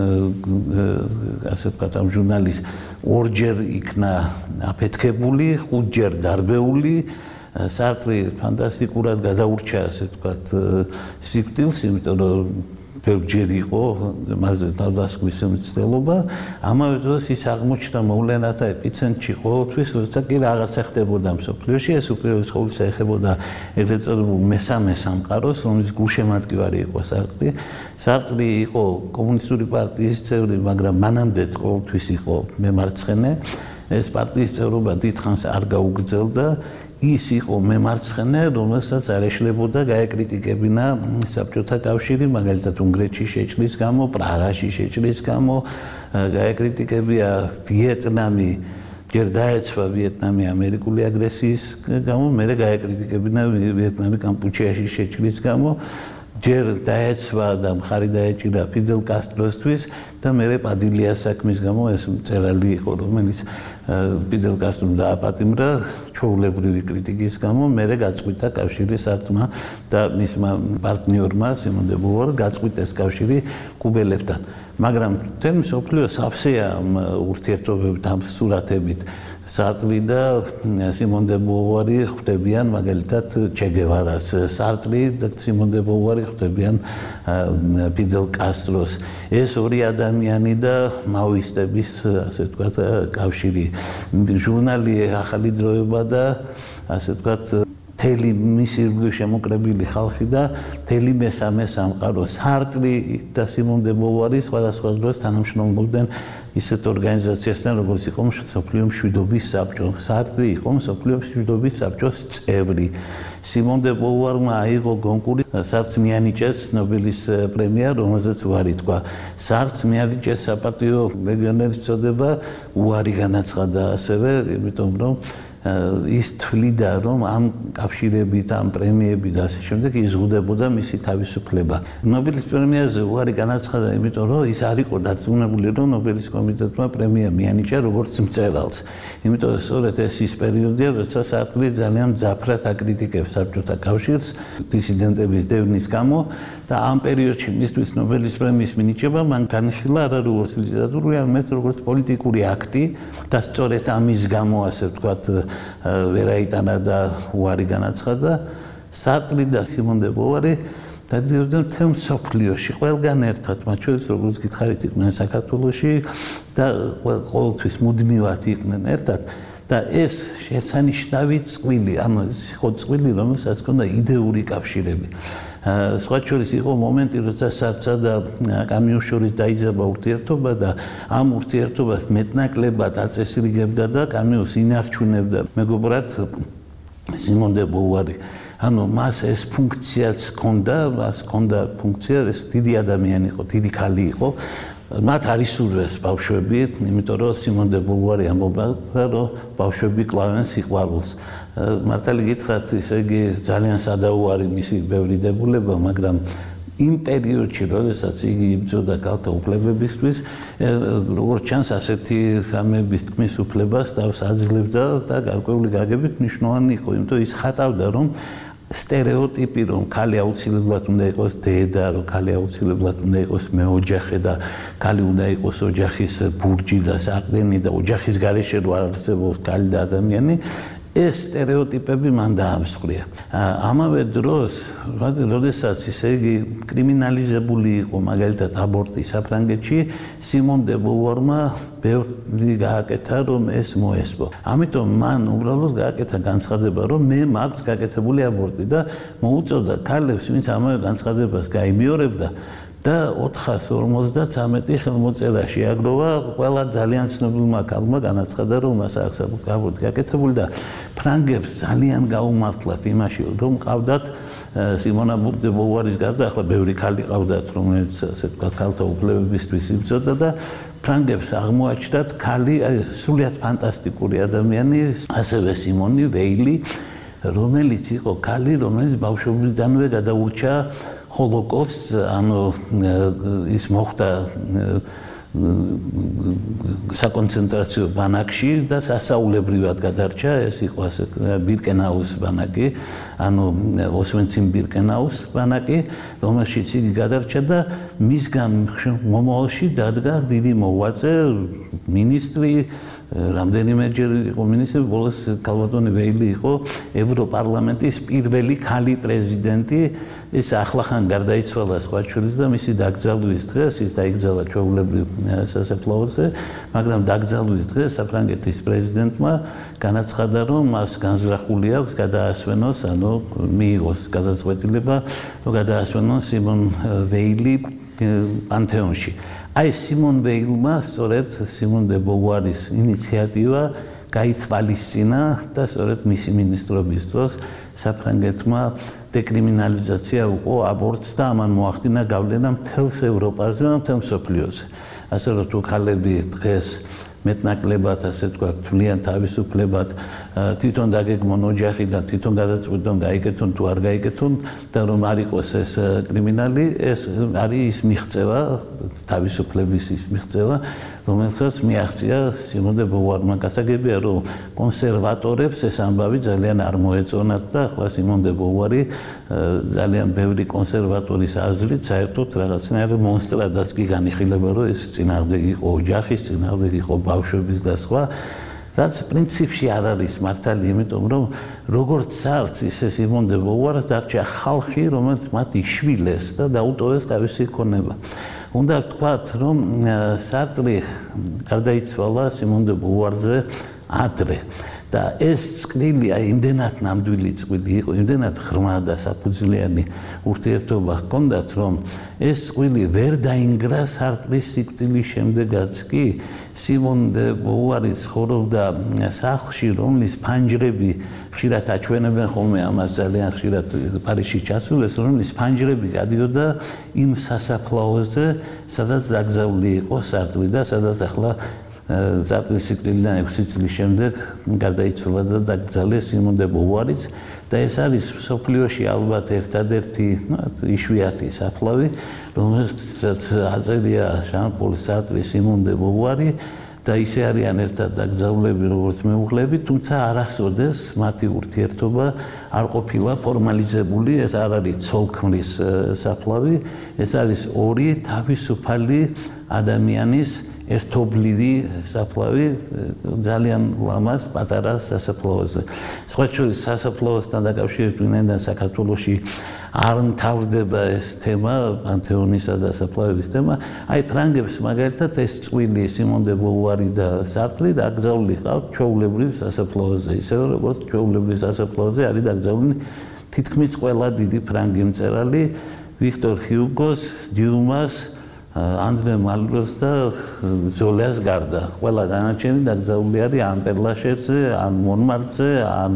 ასე ვთქვათ, ამ ჟურნალის ორჯერ იქნა აფეთქებული, ხუთჯერ დარბეული. სარტრი ფანტასტიკურად გადაურჩა, ასე ვთქვათ, სიკვდილს, იმიტომ რომ ბევრჯერ იყო მასზე თავდასხმის მცდელობა. ამავე დროს ის აღმოჩნდა მოვლენათა ეპიცენტრში ყოველთვის, როცა კი რაღაცა ხდებოდა მსოფლიოში, ეს უპირველეს ყოვლისა ეხებოდა ეგრეთ წოდებულ მესამე სამყაროს, რომლის გულშემატკივარი იყო სარტრი. სარტრი იყო კომუნისტური პარტიის წევრი, მაგრამ მანამდეც ყოველთვის იყო მემარცხენე. ეს პარტიის წევრობა დიდხანს არ გაუგრძელდა. ის იყო მემარცხენე, რომელსაც არ ეშლებოდა გაეკრიტიკებინა საბჭოთა კავშირი, მაგალითად უნგრეთში შეჭრის გამო, პრაღაში შეჭრის გამო, გაეკრიტიკებია ვიეტნამი, ჯერ დაეცვა ვიეტნამი ამერიკული აგრესიის გამო, მერე გაეკრიტიკებინა ვიეტნამი კამპუჩიაში შეჭრის გამო. ჯერ დაეცვა და მხარი დაეჭირა ფიდელ კასტროსთვის და მერე პადილიას საქმის გამო ეს მწერალი იყო, რომელიც ფიდელ კასტრომ დააპატიმრა ჩვეულებრივი კრიტიკის გამო, მერე გაწყვიტა კავშირი სარტმა და მისმა პარტნიორმა სიმონ დე ბოვუარმა გაწყვიტეს კავშირი კუბელებთან. მაგრამ თემ მსოფლიო სავსეა ურთიერთობებთან სურათებით. სარტრი და სიმონ დე ბოვუარი ხვდებიან მაგალითად ჩე გევარას, სარტრი და სიმონ დე ბოვუარი ხვდებიან ფიდელ კასტროს. ეს ორი ადამიანი და მაოისტების, ასე ვთქვათ, კავშირი. ჟურნალი ახალი დროება და ასე ვთქვათ, მთელი მისი ირგვლივ შემოკრებილი ხალხი და მთელი მესამე სამყარო. სარტრი და სიმონ დე ბოვუარი სხვადასხვა დროს თანამშრომლობდნენ ისეთ ორგანიზაციასთან, როგორც იყო მსოფლიო მშვიდობის საბჭო. სარტრი იყო მსოფლიო მშვიდობის საბჭოს წევრი. სიმონ დე ბოვუარმა აიღო კონკური, სარტს მიანიჭეს ნობელის პრემია, რომელზეც უარი თქვა. სარტს მიანიჭეს საპატიო ლეგიონერის წოდება, უარი განაცხადა ასევე, იმიტომ რომ ის თვლიდა, რომ ამ კავშირებით, ამ პრემიებით და ასე შემდეგ იზღუდებოდა მისი თავისუფლება. ნობელის პრემიაზე უარი განაცხადა, იმიტომ რომ ის არ იყო დარწმუნებული, რომ ნობელის კომიტეტმა პრემია მიანიჭა როგორც მწერალს. იმიტომ რომ სწორედ ეს ის პერიოდია, როცა სარტრი ძალიან მძაფრად აკრიტიკებს საბჭოთა კავშირს დისიდენტების დევნის გამო და ამ პერიოდში მისთვის ნობელის პრემიის მინიჭება მან განიხილა არა როგორც ლიტერატურული, არამედ როგორც პოლიტიკური აქტი და სწორედ ამის გამო, ასე ვთქვათ, ვერ აიტანა და უარი განაცხადა. სარტრი და სიმონ დე ბოვუარი დადიოდნენ მთელ მსოფლიოში, ყველგან ერთად, მათ შორის როგორც გითხარით, იყვნენ საქართველოში და ყოველთვის მუდმივად იყვნენ ერთად. და ეს შეცანიშნავი წყვილი, ანუ ეს იყო წყვილი, რომელსაც ჰქონდა იდეური კავშირები. სხვა შორის იყო მომენტი, როცა სარტსა და კამიუს შორის დაიძაბა ურთიერთობა და ამ ურთიერთობას მეტნაკლებად აწესრიგებდა და კამიუს ინარჩუნებდა მეგობრად სიმონ დე ბოვუარი. ანუ მას ეს ფუნქციაც ჰქონდა, მას ჰქონდა ფუნქცია, ეს დიდი ადამიანი იყო, დიდი ქალი იყო. მათ არ ისურვეს ბავშვები, იმიტომ რომ სიმონ დე ბოვუარი ამბობდა, რომ ბავშვები კლავენ სიყვარულს. მართალი გითხრათ, ისე იგი ძალიან სადაუარი მისი ბევრი დებულება, მაგრამ იმ პერიოდში, როდესაც იგი იბრძოდა ქალთა უფლებებისთვის, როგორც ჩანს, ასეთი სამების თქმის უფლებას თავს აძლევდა და გარკვეული გაგებით მნიშვნელოვანი იყო, იმიტომ ის ხატავდა, რომ სტერეოტიპი, რომ ქალი აუცილებლად უნდა იყოს დედა, რომ ქალი აუცილებლად უნდა იყოს მეოჯახე და ქალი უნდა იყოს ოჯახის ბურჯი და საყრდენი და ოჯახის გარეშე რო არ არსებობს ქალი და ადამიანი, ეს სტერეოტიპები მან დაამსხვრია. ამავე დროს, როდესაც ისე იგი კრიმინალიზებული იყო, მაგალითად აბორტი საფრანგეთში, სიმონ დე ბოვუარმა ბევრი გააკეთა, რომ ეს მოესწრო. ამიტომ მან უბრალოდ გააკეთა განცხადება, რომ მე მაქვს გაკეთებული აბორტი და მოუწოდა ქალებს, ვინც ამავე განცხადებას გაიმეორებდა, და ოთხას ორმოცდათვრამეტი ხელმოწერა შეაგროვა ყველა ძალიან ცნობილმა ქალმა განაცხადა რომ მას აქვს საკუთარი გაკეთებული და ფრანგებს ძალიან გაუმართლათ იმაში რომ ყავდათ სიმონა დე ბოვუარის გარდა ახლა ბევრი ქალი ყავდათ რომელიც ასე ვთქვათ ქალთა უფლებებისთვის იბრძოდა და ფრანგებს აღმოაჩნდათ ქალი სრულიად ფანტასტიკური ადამიანი ასევე სიმონი ვეილი რომელიც იყო ქალი რომელიც ბავშვობიდანვე გადაურჩა ჰოლოკოსტს ანუ ის მოხდა საკონცენტრაციო ბანაკში და სასაულებრივად გადარჩა ეს იყო ასე ბირკენაუს ბანაკი ანუ ოსვენციმ ბირკენაუს ბანაკი რომელშიც იგი გადარჩა და მისგან მომავალში დადგა დიდი მოღვაწე მინისტრი რამდენიმეჯერ იყო მინისტრი ბოლოს ქალბატონი ვეილი იყო ევროპარლამენტის პირველი ქალი პრეზიდენტი ეს ახლახან გარდაიცვალა სხვა შვილის და მისი დაკრძალვის დღეს ის დაიკრძალა ჩვეულებრივ სასაფლაოზე მაგრამ დაკრძალვის დღეს საფრანგეთის პრეზიდენტმა განაცხადა რომ მას განზრახული აქვს გადაასვენოს ანუ მიიღოს გადაწყვეტილება რომ გადაასვენოს სიმონ ვეილი პანთეონში აი სიმონ ვეილმა სწორედ სიმონ დე ბოვუარის ინიციატივა გაითვალისწინა და სწორედ მისი მინისტრობის დროს საფრანგეთმა დეკრიმინალიზაცია უყო აბორტს და ამან მოახდინა გავლენა მთელს ევროპაზე და მთელ მსოფლიოზე ასე რომ თუ ქალები დღეს მეტნაკლებად ასე ვთქვათ თვლიან თავისუფლებად თვითონ დაგეგმონ ოჯახი და თვითონ გადაწყვიტონ გაიკეთონ თუ არ გაიკეთონ და რომ არ იყოს ეს კრიმინალი ეს არის ის მიღწევა თავისუფლების ის მიღწევა რომელსაც მიაღწია სიმონ დე ბოვუარმა გასაგებია რომ კონსერვატორებს ეს ამბავი ძალიან არ მოეწონათ და ახლა სიმონ დე ბოვუარი ძალიან ბევრი კონსერვატორის აზრით საერთოდ რაღაცნაირ მონსტრადაც კი განიხილება რომ ეს წინააღმდეგ იყო ოჯახის წინააღმდეგ იყო ბავშვების და სხვა რაც პრინციპში არ არის მართალი იმიტომ რომ როგორც სარც ისე სიმონ დე ბოვუარს დარჩა ხალხი რომელიც მათ იშვილეს და დაუტოვეს თავისი ქონება უნდა ვთქვათ რომ სარტრი გარდაიცვალა სიმონ დე ბოვუარზე ადრე და ეს წყვილი აი იმდენად ნამდვილი წყვილი იყო იმდენად ღრმა და საფუძვლიანი ურთიერთობა ჰქონდათ რომ ეს წყვილი ვერ დაინგრა სარტრის სიკვდილის შემდეგაც კი სიმონ დე ბოვუარი ცხოვრობდა სახლში რომლის ფანჯრები ხშირად აჩვენებენ ხოლმე ამას ძალიან ხშირად პარიზში ჩასულეს რომლის ფანჯრები გადიოდა იმ სასაფლაოზე სადაც დაკრძალული იყო სარტრი და სადაც ახლა სარტრის სიკვდილიდან ექვსი წლის შემდეგ გარდაიცვალა და დაკრძალეს სიმონ დე ბოვუარიც და ეს არის მსოფლიოში ალბათ ერთადერთი იშვიათი საფლავი რომელსაც აწერია ჟან-პოლ სარტრი სიმონ დე ბოვუარი და ისე არიან ერთად დაკრძალულები როგორც მეუღლეები თუმცა არასოდეს მათი ურთიერთობა არ ყოფილა ფორმალიზებული ეს არ არის ცოლ-ქმრის საფლავი ეს არის ორი თავისუფალი ადამიანის ერთობლივი საფლავი ძალიან ლამაზ პატარა სასაფლაოზე. სხვა შორის სასაფლაოსთან დაკავშირებით ვინაიდან საქართველოში არ მთავრდება ეს თემა, პანთეონისა და საფლავების თემა, აი ფრანგებს მაგალითად ეს წყვილი სიმონ დე ბოვუარი და სარტრი დაკრძალული ყავთ ჩვეულებრივ სასაფლაოზე, ისე როგორც ჩვეულებრივ სასაფლაოზე არის დაკრძალული თითქმის ყველა დიდი ფრანგი მწერალი ვიქტორ ჰიუგოს, დიუმას ანდრე მალროს და ზოლას გარდა ყველა დანარჩენი დაკრძალული არის ან პერლაშერზე, ან მონმარტზე, ან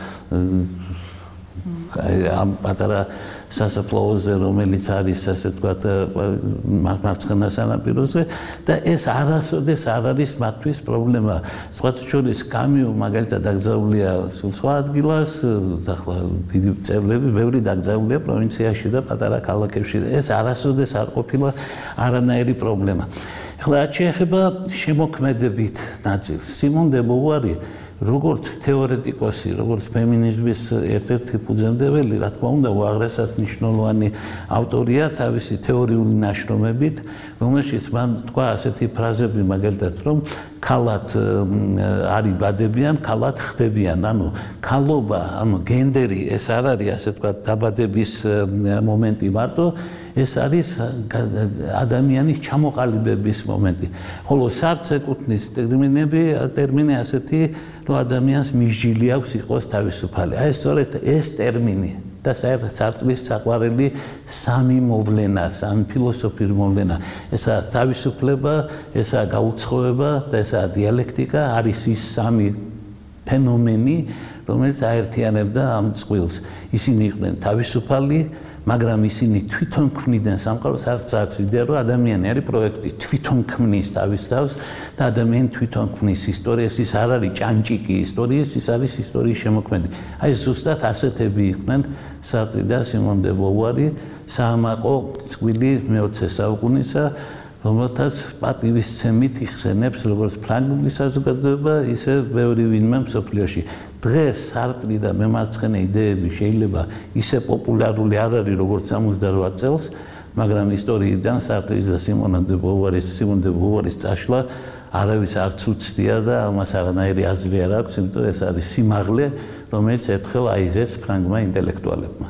ამ პატარა სასაფლაოზე, რომელიც არის ასე ვთქვათ მარცხენა სანაპიროზე და ეს არასოდეს არ არის მათთვის პრობლემა. სხვათა შორის კამიუ მაგალითად დაკრძალულია სულ სხვა ადგილას, ახლა დიდი მწერლები ბევრი დაკრძალულია პროვინციაში და პატარა ქალაქებში. ეს არასოდეს არ ყოფილა არანაირი პრობლემა. ახლა რაც შეეხება შემოქმედებით ნაწილს, სიმონ დე ბოვუარი როგორც თეორეტიკოსი, როგორც ფემინიზმის ერთ-ერთი ფუძემდებელი, რა თქმა უნდა, უაღრესად მნიშვნელოვანი ავტორია თავისი თეორიული ნაშრომებით, რომელშიც მან თქვა ასეთი ფრაზები მაგალითად, რომ ქალად არ იბადებიან, ქალად ხდებიან. ანუ ქალობა, ანუ გენდერი ეს არ არის ასე თქვა დაბადების მომენტი მარტო, ეს არის ადამიანის ჩამოყალიბების მომენტი. ხოლო სარც ეკუთვნის ტერმინები, ტერმინი ასეთი, რომ ადამიანს მისჯილი აქვს იყოს თავისუფალი. აი სწორედ ეს ტერმინი და საერთოდ სარტრის საყვარელი სამი მოვლენა, სამი ფილოსოფიური მოვლენა. ესაა თავისუფლება, ესაა გაუცხოება და ესაა დიალექტიკა, არის ის სამი ფენომენი, რომელიც აერთიანებდა ამ წყვილს. ისინი იყვნენ თავისუფალი, მაგრამ ისინი თვითონ ქმნიდნენ სამყაროს, არც იდეა რომ ადამიანი არის პროექტი, თვითონ ქმნის თავის თავს და ადამიანი თვითონ ქმნის ისტორიას, ის არ არის ჭანჭიკი ისტორიის, ის არის ისტორიის შემოქმედი. აი ზუსტად ასეთები იყვნენ სარტრი და სიმონ დე ბოვუარი, საამაყო წყვილი მეოცე საუკუნისა, რომელთაც პატივისცემით იხსენებს როგორც ფრანგული საზოგადოება, ისე ბევრი ვინმე მსოფლიოში. დღეს სარტრი და მემარცხენე იდეები შეიძლება ისე პოპულარული არ არის როგორც სამოცდარვა წელს, მაგრამ ისტორიიდან სარტრის და სიმონ დე ბოვუარის სიმონ დე ბოვუარის წაშლა არავის არც უცდია და ამას არანაირი აზრი არ აქვს, იმიტომ ეს არის სიმაღლე, რომელიც ერთხელ აიღეს ფრანგმა ინტელექტუალებმა.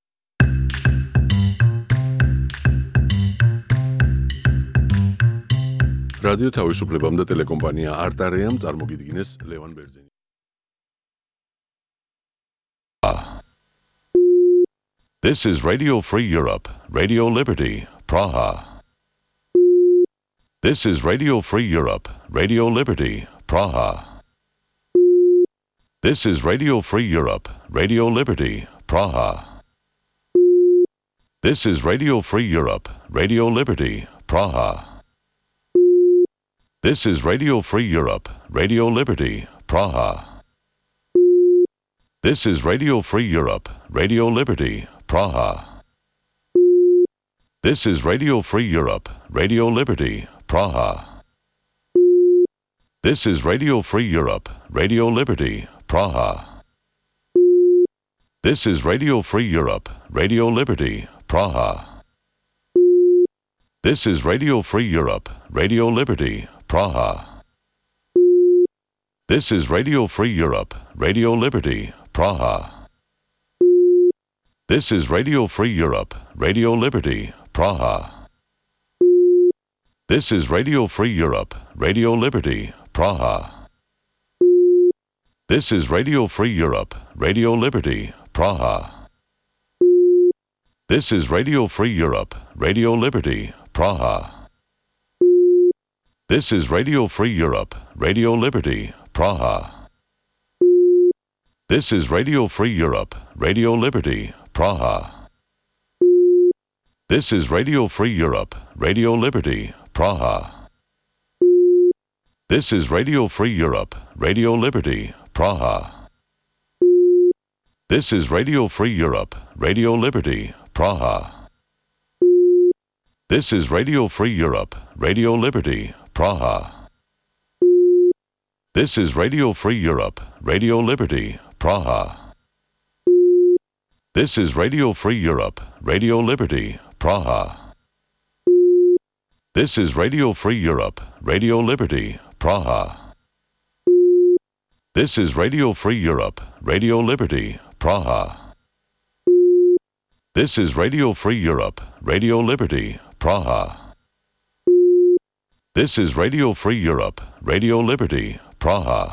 რადიო თავისუფლებამ და ტელეკომპანია არტარეამ წარმოგიდგინეს ლევან ბერძენი.
This is Radio Free Europe, Radio Liberty, Praha. This is Radio Free Europe, Radio Liberty, Praha. This is Radio Free Europe, Radio Liberty, Praha. This is Radio Free Europe, Radio Liberty, Praha. This is Radio Free Europe, Radio Liberty, Praha. This is Radio Free Europe, Radio Liberty, Praha. This is Radio Free Europe, Radio Liberty, Praha. This is Radio Free Europe, Radio Liberty, Praha. This is Radio Free Europe, Radio Liberty, Praha. This is Radio Free Europe, Radio Liberty, Praha. This is Radio Free Europe, Radio Liberty, Praha. This is Radio Free Europe, Radio Liberty, Praha. This is Radio Free Europe, Radio Liberty, Praha. This is Radio Free Europe, Radio Liberty, Praha. This is Radio Free Europe, Radio Liberty, Praha. This is Radio Free Europe, Radio Liberty, Praha. This is Radio Free Europe, Radio Liberty, Praha. This is Radio Free Europe, Radio Liberty, Praha. This is Radio Free Europe, Radio Liberty, Praha. This is Radio Free Europe, Radio Liberty, Praha. This is Radio Free Europe, Radio Liberty, Praha. This is Radio Free Europe, Radio Liberty, Praha. This is Radio Free Europe, Radio Liberty, Praha. This is Radio Free Europe, Radio Liberty, Praha. This is Radio Free Europe, Radio Liberty, Praha. This is Radio Free Europe, Radio Liberty, Praha. This is Radio Free Europe, Radio Liberty, Praha.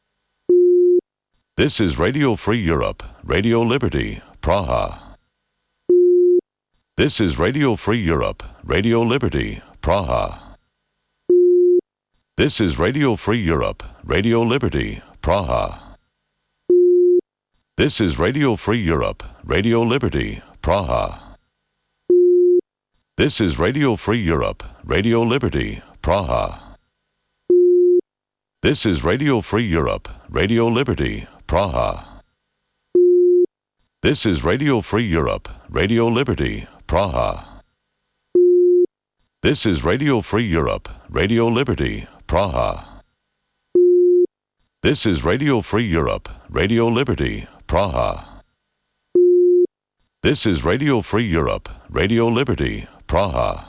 This is Radio Free Europe, Radio Liberty, Praha. This is Radio Free Europe, Radio Liberty, Praha. This is Radio Free Europe, Radio Liberty, Praha. This is Radio Free Europe, Radio Liberty, Praha. This is Radio Free Europe, Radio Liberty, Praha. This is Radio Free Europe, Radio Liberty, Praha. This is Radio Free Europe, Radio Liberty, Praha. This is Radio Free Europe, Radio Liberty, Praha. This is Radio Free Europe, Radio Liberty, Praha. This is Radio Free Europe, Radio Liberty, Praha.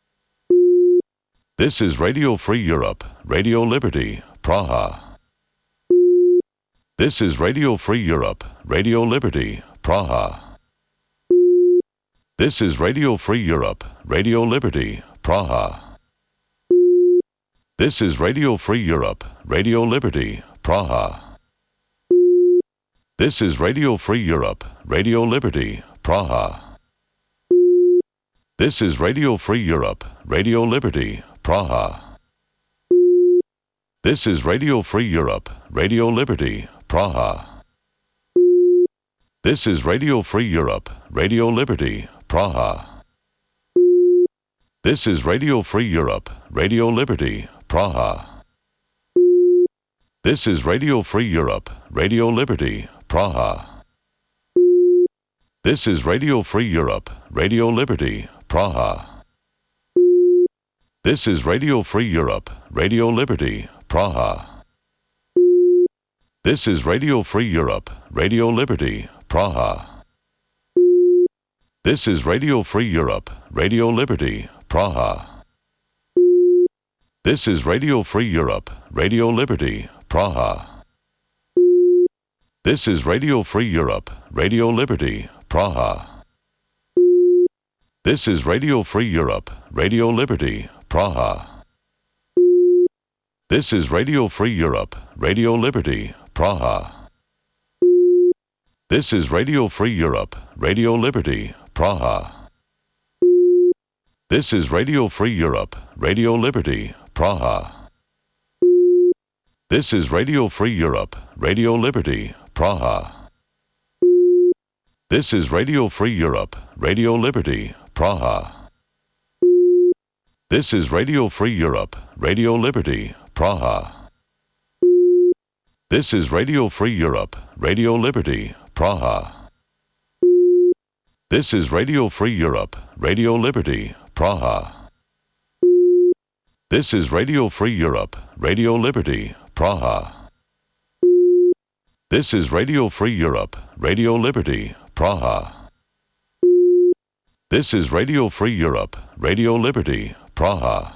This is Radio Free Europe, Radio Liberty, Praha. This is Radio Free Europe, Radio Liberty, Praha. This is Radio Free Europe, Radio Liberty, Praha. This is Radio Free Europe, Radio Liberty, Praha. This is Radio Free Europe, Radio Liberty, Praha. This is Radio Free Europe, Radio Liberty, Praha. This is Radio Free Europe, Radio Liberty, Praha. This is Radio Free Europe, Radio Liberty, Praha. This is Radio Free Europe, Radio Liberty, Praha. This is Radio Free Europe, Radio Liberty, Praha. This is Radio Free Europe, Radio Liberty, Praha. This is Radio Free Europe, Radio Liberty, Praha. This is Radio Free Europe, Radio Liberty, Praha. This is Radio Free Europe, Radio Liberty, Praha. This is Radio Free Europe, Radio Liberty, Praha. This is Radio Free Europe, Radio Liberty, Praha. This is Radio Free Europe, Radio Liberty, Praha. This is Radio Free Europe, Radio Liberty, Praha. This is Radio Free Europe, Radio Liberty, Praha. This is Radio Free Europe, Radio Liberty, Praha. This is Radio Free Europe, Radio Liberty, Praha. This is Radio Free Europe, Radio Liberty, Praha. This is Radio Free Europe, Radio Liberty, Praha. This is Radio Free Europe, Radio Liberty, Praha. This is Radio Free Europe, Radio Liberty, Praha. This is Radio Free Europe, Radio Liberty, Praha. This is Radio Free Europe, Radio Liberty, Praha. This is Radio Free Europe, Radio Liberty, Praha.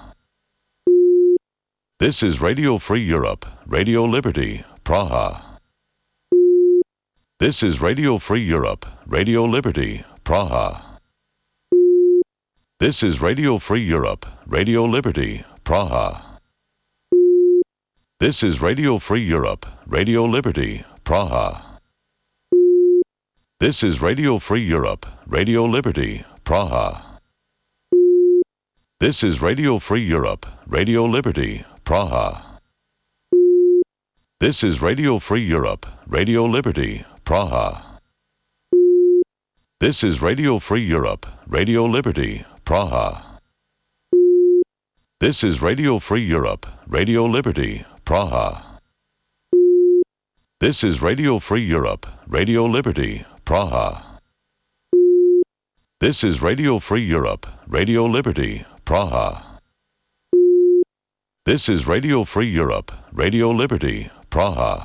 This is Radio Free Europe, Radio Liberty, Praha. This is Radio Free Europe, Radio Liberty, Praha. This is Radio Free Europe, Radio Liberty, Praha. This is Radio Free Europe, Radio Liberty, Praha. This is Radio Free Europe, Radio Liberty, Praha. This is Radio Free Europe, Radio Liberty, Praha. This is Radio Free Europe, Radio Liberty, Praha. This is Radio Free Europe, Radio Liberty, Praha. This is Radio Free Europe, Radio Liberty, Praha. This is Radio Free Europe, Radio Liberty, Praha. This is Radio Free Europe, Radio Liberty, Praha. This is Radio Free Europe, Radio Liberty, Praha.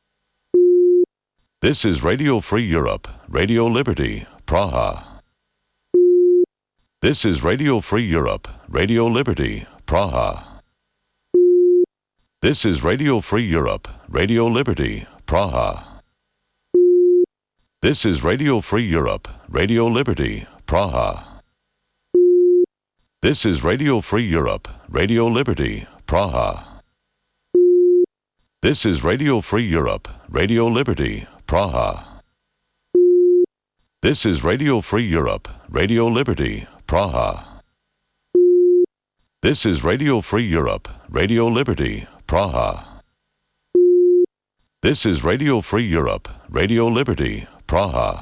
This is Radio Free Europe, Radio Liberty, Praha. This is Radio Free Europe, Radio Liberty, Praha. This is Radio Free Europe, Radio Liberty, Praha. This is Radio Free Europe, Radio Liberty, Praha. This is Radio Free Europe, Radio Liberty, Praha. This is Radio Free Europe, Radio Liberty, Praha. This is Radio Free Europe, Radio Liberty, Praha. This is Radio Free Europe, Radio Liberty, Praha. This is Radio Free Europe, Radio Liberty, Praha.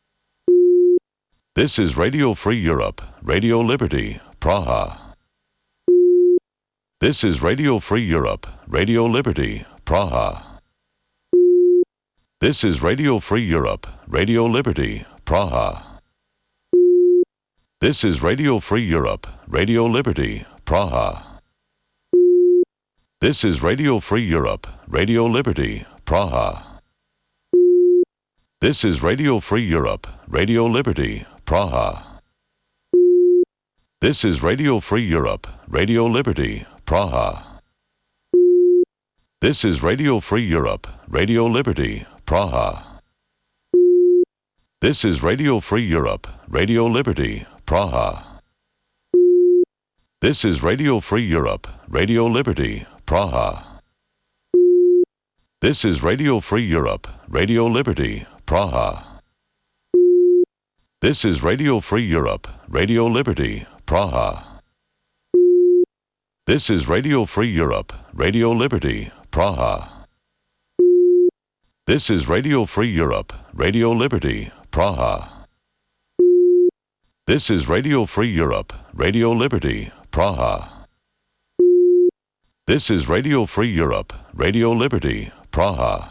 This is Radio Free Europe, Radio Liberty, Praha. This is Radio Free Europe, Radio Liberty, Praha. This is Radio Free Europe, Radio Liberty, Praha. This is Radio Free Europe, Radio Liberty, Praha. This is Radio Free Europe, Radio Liberty, Praha. This is Radio Free Europe, Radio Liberty, Praha. This is Radio Free Europe, Radio Liberty, Praha. This is Radio Free Europe, Radio Liberty, Praha. This is Radio Free Europe, Radio Liberty, Praha. This is Radio Free Europe, Radio Liberty, Praha. This is Radio Free Europe, Radio Liberty, Praha. This is Radio Free Europe, Radio Liberty, Praha. This is Radio Free Europe, Radio Liberty, Praha. This is Radio Free Europe, Radio Liberty, Praha. This is Radio Free Europe, Radio Liberty, Praha. This is Radio Free Europe, Radio Liberty, Praha.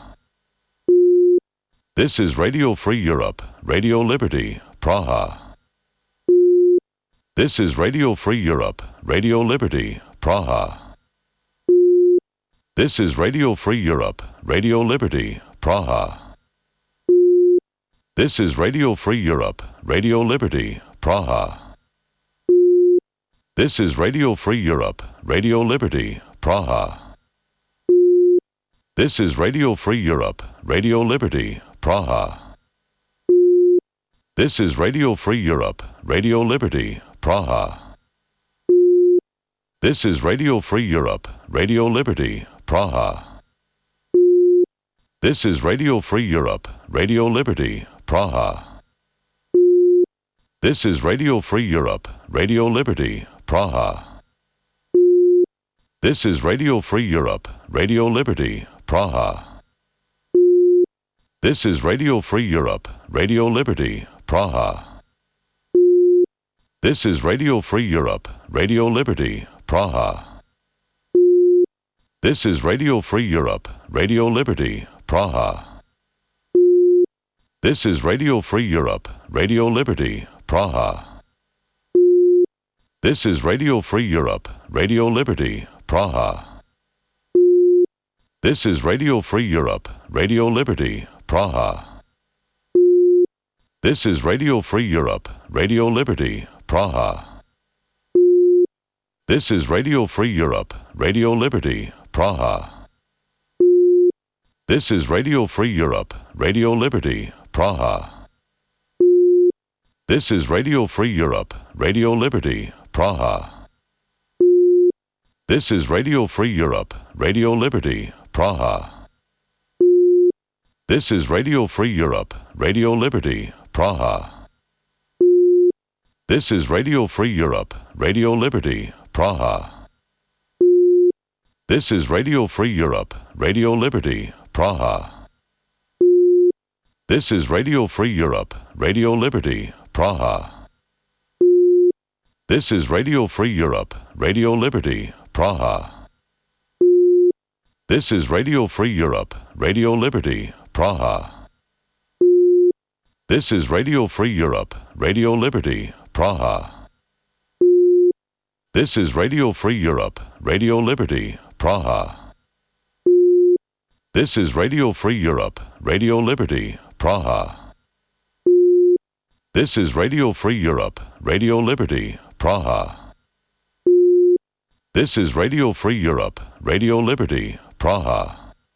This is Radio Free Europe, Radio Liberty, Praha. This is Radio Free Europe, Radio Liberty, Praha. This is Radio Free Europe, Radio Liberty, Praha. This is Radio Free Europe, Radio Liberty, Praha. This is Radio Free Europe, Radio Liberty, Praha. This is Radio Free Europe, Radio Liberty, Praha. This is Radio Free Europe, Radio Liberty, Praha. This is Radio Free Europe, Radio Liberty, Praha. This is Radio Free Europe, Radio Liberty, Praha. This is Radio Free Europe, Radio Liberty, Praha. This is Radio Free Europe, Radio Liberty, Praha. This is Radio Free Europe, Radio Liberty, Praha. This is Radio Free Europe, Radio Liberty, Praha. This is Radio Free Europe, Radio Liberty, Praha. This is Radio Free Europe, Radio Liberty, Praha. This is Radio Free Europe, Radio Liberty, Praha. This is Radio Free Europe, Radio Liberty, Praha. This is Radio Free Europe, Radio Liberty, Praha. This is Radio Free Europe, Radio Liberty, Praha. This is Radio Free Europe, Radio Liberty, Praha. This is Radio Free Europe, Radio Liberty, Praha. This is Radio Free Europe, Radio Liberty, Praha. This is Radio Free Europe, Radio Liberty, Praha. This is Radio Free Europe, Radio Liberty, Praha. This is Radio Free Europe, Radio Liberty, Praha. This is Radio Free Europe, Radio Liberty, Praha. This is Radio Free Europe, Radio Liberty, Praha. This is Radio Free Europe, Radio Liberty, Praha. This is Radio Free Europe, Radio Liberty, Praha. This is Radio Free Europe, Radio Liberty, Praha. This is Radio Free Europe, Radio Liberty, Praha. This is Radio Free Europe, Radio Liberty, Praha. This is Radio Free Europe, Radio Liberty, Praha.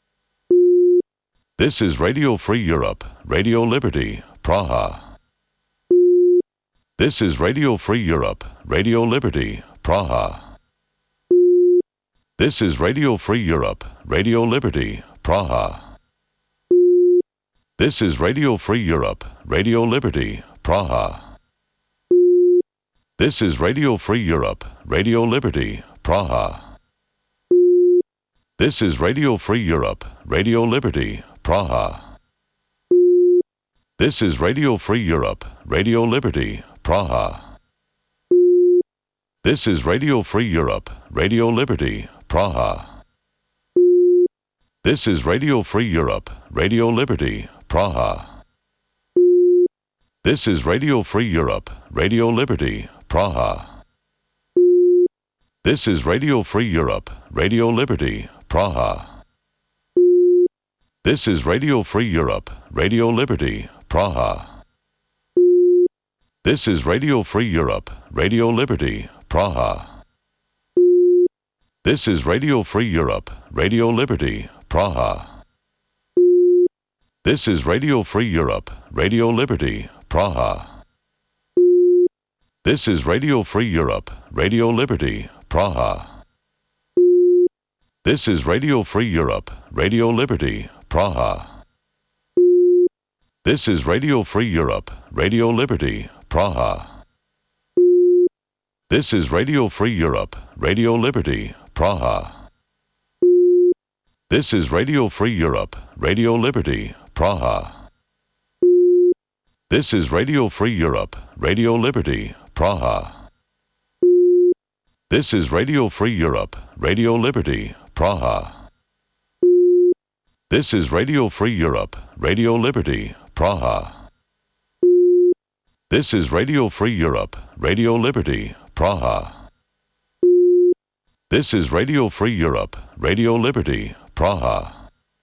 This is Radio Free Europe, Radio Liberty, Praha. This is Radio Free Europe, Radio Liberty, Praha. This is Radio Free Europe, Radio Liberty, Praha. This is Radio Free Europe, Radio Liberty, Praha. This is Radio Free Europe, Radio Liberty, Praha. This is Radio Free Europe, Radio Liberty, Praha. This is Radio Free Europe, Radio Liberty, Praha. This is Radio Free Europe, Radio Liberty, Praha. This is Radio Free Europe, Radio Liberty, Praha. This is Radio Free Europe, Radio Liberty, Praha. This is Radio Free Europe, Radio Liberty, Praha. This is Radio Free Europe, Radio Liberty, Praha. This is Radio Free Europe, Radio Liberty, Praha. This is Radio Free Europe, Radio Liberty, Praha. This is Radio Free Europe, Radio Liberty, Praha. This is Radio Free Europe, Radio Liberty, Praha. This is Radio Free Europe, Radio Liberty, Praha. This is Radio Free Europe, Radio Liberty, Praha. This is Radio Free Europe, Radio Liberty, Praha. This is Radio Free Europe, Radio Liberty, Praha. This is Radio Free Europe, Radio Liberty, Praha. This is Radio Free Europe, Radio Liberty, Praha. This is Radio Free Europe, Radio Liberty, Praha. This is Radio Free Europe, Radio Liberty, Praha. This is Radio Free Europe, Radio Liberty, Praha.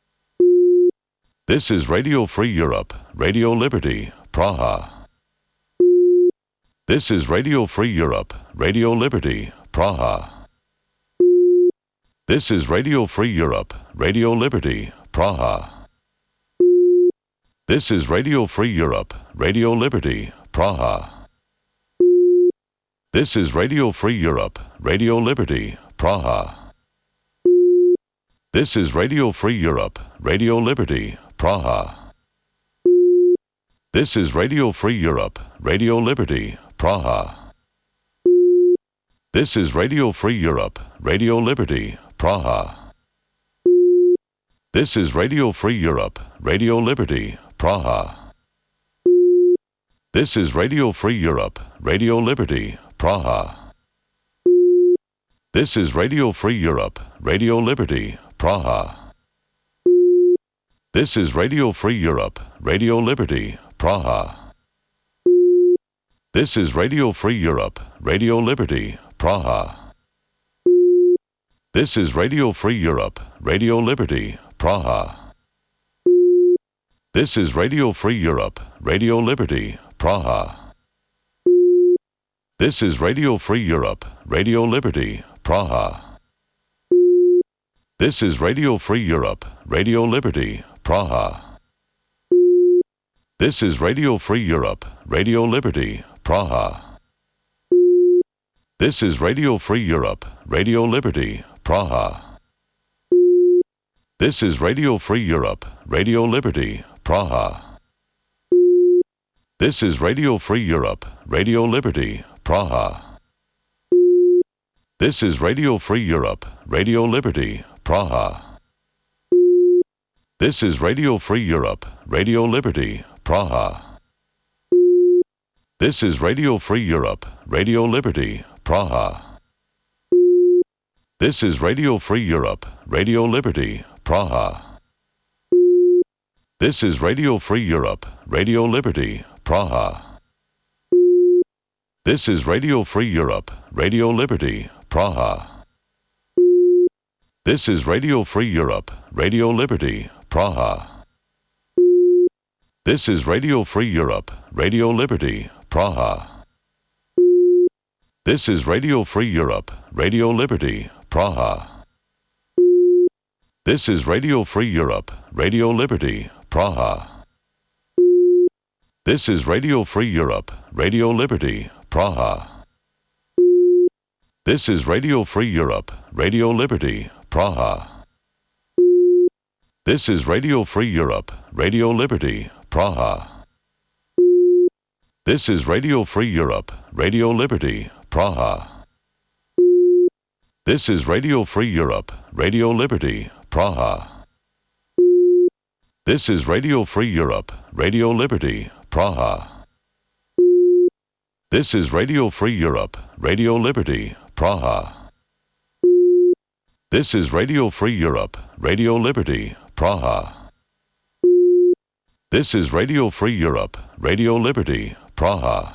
This is Radio Free Europe, Radio Liberty, Praha. This is Radio Free Europe, Radio Liberty, Praha. This is Radio Free Europe, Radio Liberty, Praha. This is Radio Free Europe, Radio Liberty, Praha. This is Radio Free Europe, Radio Liberty, Praha. This is Radio Free Europe, Radio Liberty, Praha. This is Radio Free Europe, Radio Liberty, Praha. This is Radio Free Europe, Radio Liberty, Praha. This is Radio Free Europe, Radio Liberty, Praha. This is Radio Free Europe, Radio Liberty, Praha. This is Radio Free Europe, Radio Liberty, Praha. This is Radio Free Europe, Radio Liberty, Praha. This is Radio Free Europe, Radio Liberty, Praha. This is Radio Free Europe, Radio Liberty, Praha. This is Radio Free Europe, Radio Liberty, Praha. This is Radio Free Europe, Radio Liberty, Praha. This is Radio Free Europe, Radio Liberty, Praha. This is Radio Free Europe, Radio Liberty, Praha. This is Radio Free Europe, Radio Liberty, Praha. This is Radio Free Europe, Radio Liberty, Praha. This is Radio Free Europe, Radio Liberty, Praha. This is Radio Free Europe, Radio Liberty, Praha. This is Radio Free Europe, Radio Liberty, Praha. This is Radio Free Europe, Radio Liberty, Praha. This is Radio Free Europe, Radio Liberty, Praha. This is Radio Free Europe, Radio Liberty, Praha. This is Radio Free Europe, Radio Liberty, Praha. This is Radio Free Europe, Radio Liberty, Praha. This is Radio Free Europe, Radio Liberty, Praha. This is Radio Free Europe, Radio Liberty, Praha. This is Radio Free Europe, Radio Liberty, Praha. This is Radio Free Europe, Radio Liberty, Praha. This is Radio Free Europe, Radio Liberty, Praha. This is Radio Free Europe, Radio Liberty, Praha. This is Radio Free Europe, Radio Liberty, Praha. This is Radio Free Europe, Radio Liberty, Praha. This is Radio Free Europe, Radio Liberty, Praha. This is Radio Free Europe, Radio Liberty, Praha. This is Radio Free Europe, Radio Liberty, Praha. This is Radio Free Europe, Radio Liberty, Praha.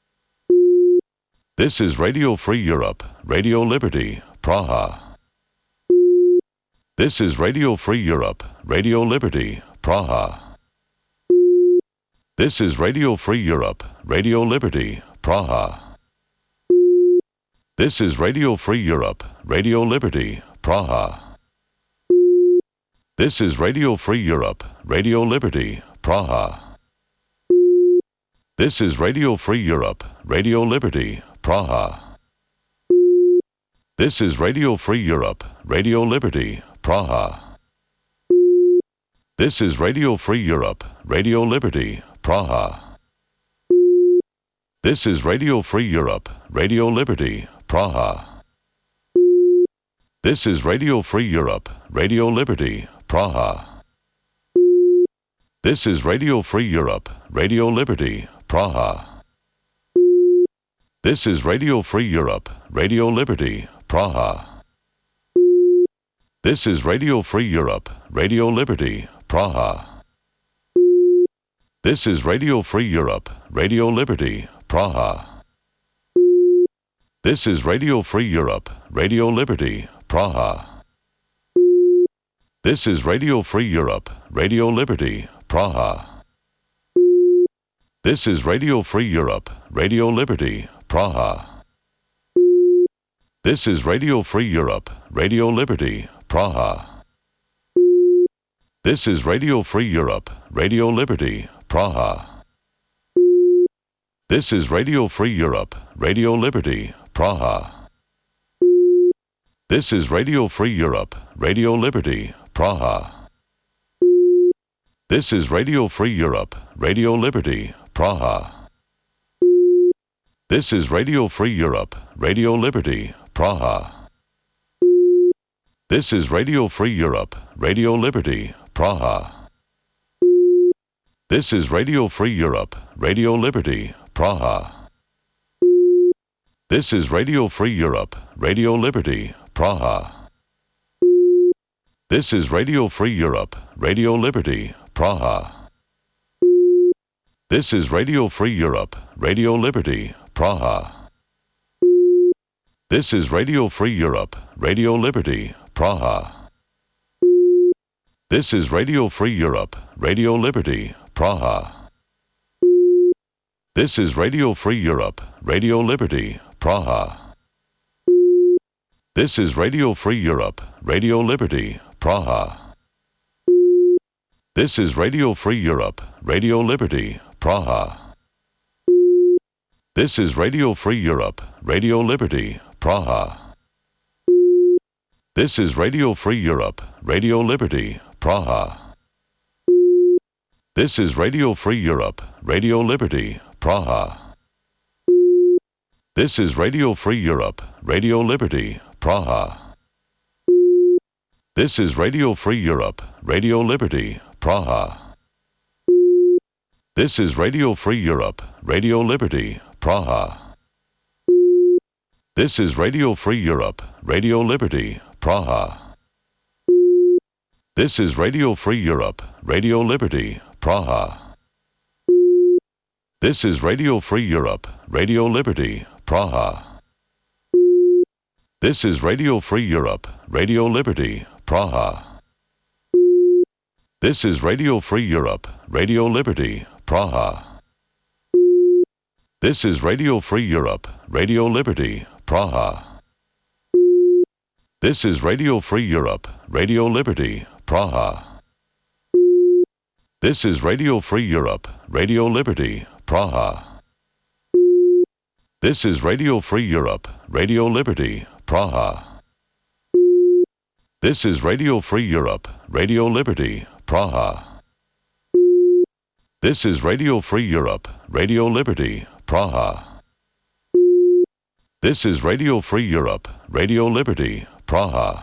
This is Radio Free Europe, Radio Liberty, Praha. This is Radio Free Europe, Radio Liberty, Praha. This is Radio Free Europe, Radio Liberty, Praha. This is Radio Free Europe, Radio Liberty, Praha. This is Radio Free Europe, Radio Liberty, Praha. This is Radio Free Europe, Radio Liberty, Praha. This is Radio Free Europe, Radio Liberty, Praha. This is Radio Free Europe, Radio Liberty, Praha. This is Radio Free Europe, Radio Liberty, Praha. This is Radio Free Europe, Radio Liberty, Praha. This is Radio Free Europe, Radio Liberty, Praha. This is Radio Free Europe, Radio Liberty, Praha. This is Radio Free Europe, Radio Liberty, Praha. This is Radio Free Europe, Radio Liberty, Praha. This is Radio Free Europe, Radio Liberty, Praha. This is Radio Free Europe, Radio Liberty, Praha. This is Radio Free Europe, Radio Liberty, Praha. This is Radio Free Europe, Radio Liberty, Praha. This is Radio Free Europe, Radio Liberty, Praha. This is Radio Free Europe, Radio Liberty, Praha. This is Radio Free Europe, Radio Liberty, Praha. This is Radio Free Europe, Radio Liberty, Praha. This is Radio Free Europe, Radio Liberty, Praha. This is Radio Free Europe, Radio Liberty, Praha. This is Radio Free Europe, Radio Liberty, Praha. This is Radio Free Europe, Radio Liberty, Praha. This is Radio Free Europe, Radio Liberty, Praha. This is Radio Free Europe, Radio Liberty, Praha. This is Radio Free Europe, Radio Liberty, Praha. This is Radio Free Europe, Radio Liberty, Praha. This is Radio Free Europe, Radio Liberty, Praha. This is Radio Free Europe, Radio Liberty, Praha. This is Radio Free Europe, Radio Liberty, Praha. This is Radio Free Europe, Radio Liberty, Praha. This is Radio Free Europe, Radio Liberty, Praha. This is Radio Free Europe, Radio Liberty, Praha. This is Radio Free Europe, Radio Liberty, Praha. This is Radio Free Europe, Radio Liberty, Praha. This is Radio Free Europe, Radio Liberty, Praha. This is Radio Free Europe, Radio Liberty, Praha. This is Radio Free Europe, Radio Liberty, Praha. This is Radio Free Europe, Radio Liberty, Praha. This is Radio Free Europe, Radio Liberty, Praha. This is Radio Free Europe, Radio Liberty, Praha. This is Radio Free Europe, Radio Liberty, Praha. This is Radio Free Europe, Radio Liberty, Praha. This is Radio Free Europe, Radio Liberty, Praha. This is Radio Free Europe, Radio Liberty, Praha. This is Radio Free Europe, Radio Liberty, Praha. This is Radio Free Europe, Radio Liberty, Praha. This is Radio Free Europe, Radio Liberty, Praha.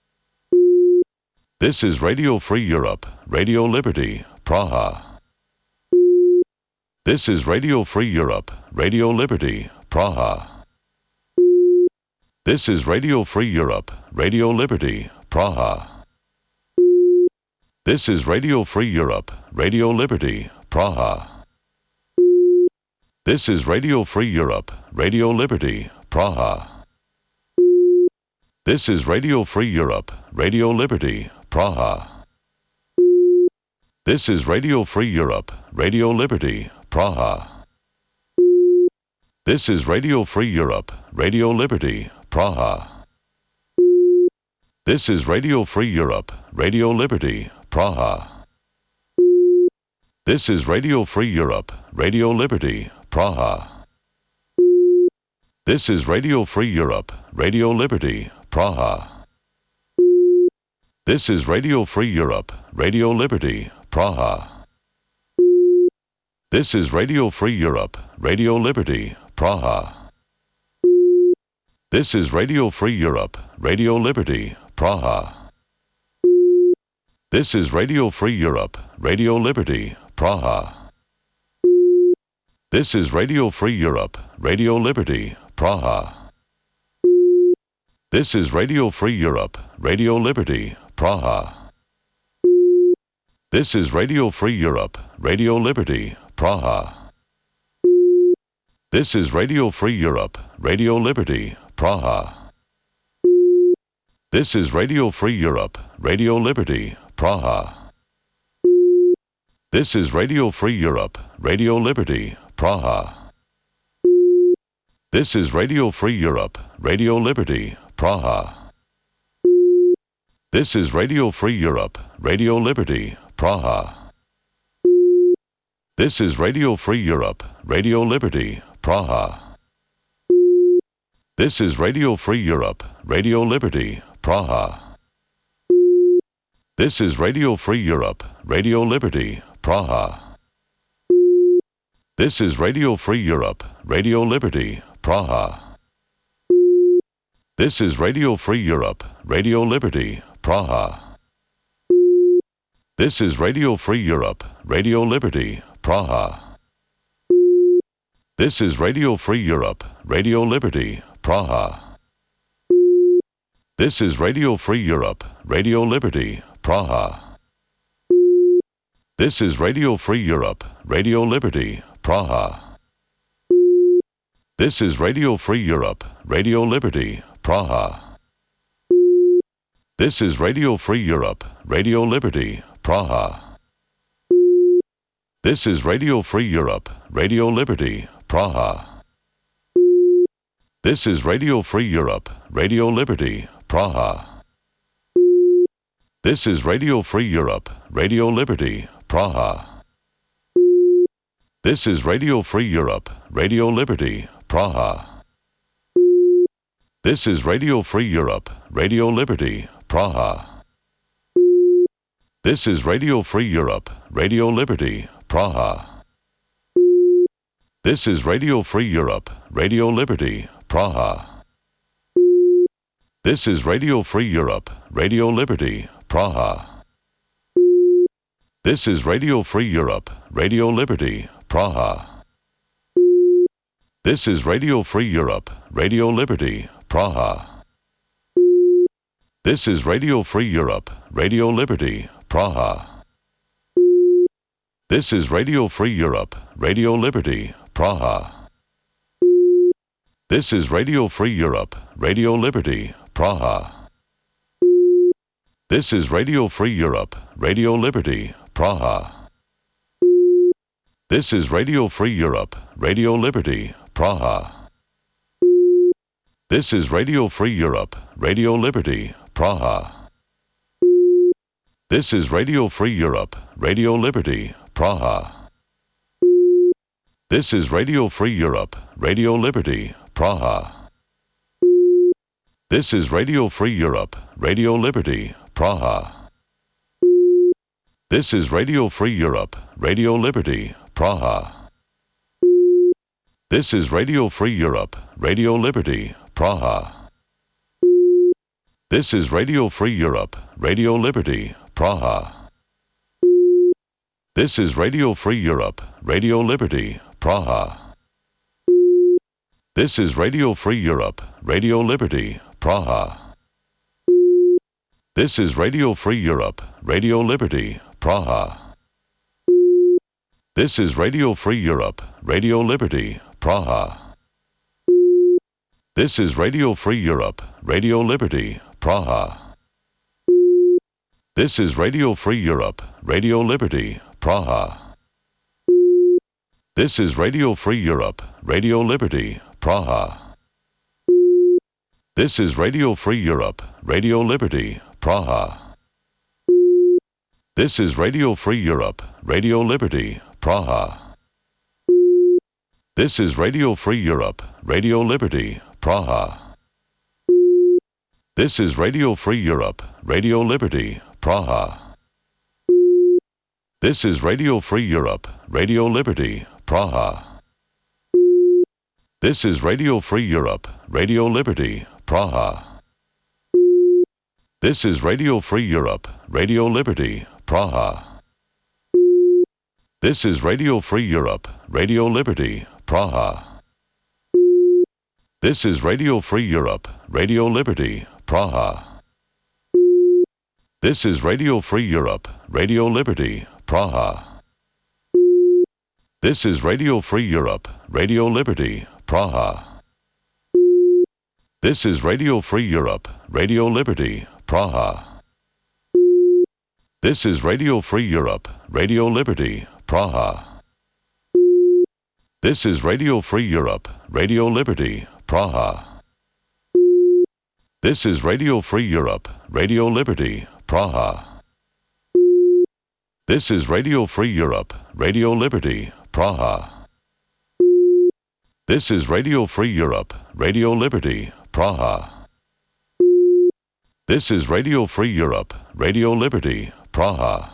This is Radio Free Europe, Radio Liberty, Praha. This is Radio Free Europe, Radio Liberty, Praha. This is Radio Free Europe, Radio Liberty, Praha. This is Radio Free Europe, Radio Liberty, Praha. This is Radio Free Europe, Radio Liberty, Praha. This is Radio Free Europe, Radio Liberty, Praha. This is Radio Free Europe, Radio Liberty, Praha. This is Radio Free Europe, Radio Liberty, Praha. This is Radio Free Europe, Radio Liberty, Praha. This is Radio Free Europe, Radio Liberty, Praha. This is Radio Free Europe, Radio Liberty, Praha. This is Radio Free Europe, Radio Liberty, Praha. This is Radio Free Europe, Radio Liberty, Praha. This is Radio Free Europe, Radio Liberty, Praha. This is Radio Free Europe, Radio Liberty, Praha. This is Radio Free Europe, Radio Liberty, Praha. This is Radio Free Europe, Radio Liberty, Praha. This is Radio Free Europe, Radio Liberty, Praha. This is Radio Free Europe, Radio Liberty, Praha. This is Radio Free Europe, Radio Liberty, Praha. This is Radio Free Europe, Radio Liberty, Praha. This is Radio Free Europe, Radio Liberty, Praha. This is Radio Free Europe, Radio Liberty, Praha. This is Radio Free Europe, Radio Liberty, Praha. This is Radio Free Europe, Radio Liberty, Praha. This is Radio Free Europe, Radio Liberty, Praha. This is Radio Free Europe, Radio Liberty, Praha. This is Radio Free Europe, Radio Liberty, Praha. This is Radio Free Europe, Radio Liberty, Praha. This is Radio Free Europe, Radio Liberty, Praha. This is Radio Free Europe, Radio Liberty, Praha. This is Radio Free Europe, Radio Liberty, Praha. This is Radio Free Europe, Radio Liberty, Praha. This is Radio Free Europe, Radio Liberty, Praha. This is Radio Free Europe, Radio Liberty, Praha. This is Radio Free Europe, Radio Liberty, Praha. This is Radio Free Europe, Radio Liberty, Praha. This is Radio Free Europe, Radio Liberty, Praha. This is Radio Free Europe, Radio Liberty, Praha. This is Radio Free Europe, Radio Liberty, Praha. This is Radio Free Europe, Radio Liberty, Praha. This is Radio Free Europe, Radio Liberty, Praha. This is Radio Free Europe, Radio Liberty, Praha. This is Radio Free Europe, Radio Liberty, Praha. This is Radio Free Europe, Radio Liberty, Praha. This is Radio Free Europe, Radio Liberty, Praha. This is Radio Free Europe, Radio Liberty, Praha. This is Radio Free Europe, Radio Liberty, Praha. This is Radio Free Europe, Radio Liberty, Praha. This is Radio Free Europe, Radio Liberty, Praha. This is Radio Free Europe, Radio Liberty, Praha. This is Radio Free Europe, Radio Liberty, Praha. This is Radio Free Europe, Radio Liberty, Praha. This is Radio Free Europe, Radio Liberty, Praha. This is Radio Free Europe, Radio Liberty, Praha. This is Radio Free Europe, Radio Liberty, Praha. This is Radio Free Europe, Radio Liberty, Praha. This is Radio Free Europe, Radio Liberty, Praha. This is Radio Free Europe, Radio Liberty, Praha. This is Radio Free Europe, Radio Liberty, Praha. This is Radio Free Europe, Radio Liberty, Praha. This is Radio Free Europe, Radio Liberty, Praha. This is Radio Free Europe, Radio Liberty, Praha. This is Radio Free Europe, Radio Liberty, Praha. This is Radio Free Europe, Radio Liberty, Praha. This is Radio Free Europe, Radio Liberty, Praha. This is Radio Free Europe, Radio Liberty, Praha. This is Radio Free Europe, Radio Liberty, Praha. This is Radio Free Europe, Radio Liberty, Praha. This is Radio Free Europe, Radio Liberty, Praha. This is Radio Free Europe, Radio Liberty, Praha. This is Radio Free Europe, Radio Liberty, Praha. This is Radio Free Europe, Radio Liberty, Praha. This is Radio Free Europe, Radio Liberty, Praha. This is Radio Free Europe, Radio Liberty, Praha. This is Radio Free Europe, Radio Liberty, Praha. This is Radio Free Europe, Radio Liberty, Praha. This is Radio Free Europe, Radio Liberty, Praha. This is Radio Free Europe, Radio Liberty, Praha. This is Radio Free Europe, Radio Liberty, Praha. This is Radio Free Europe, Radio Liberty, Praha.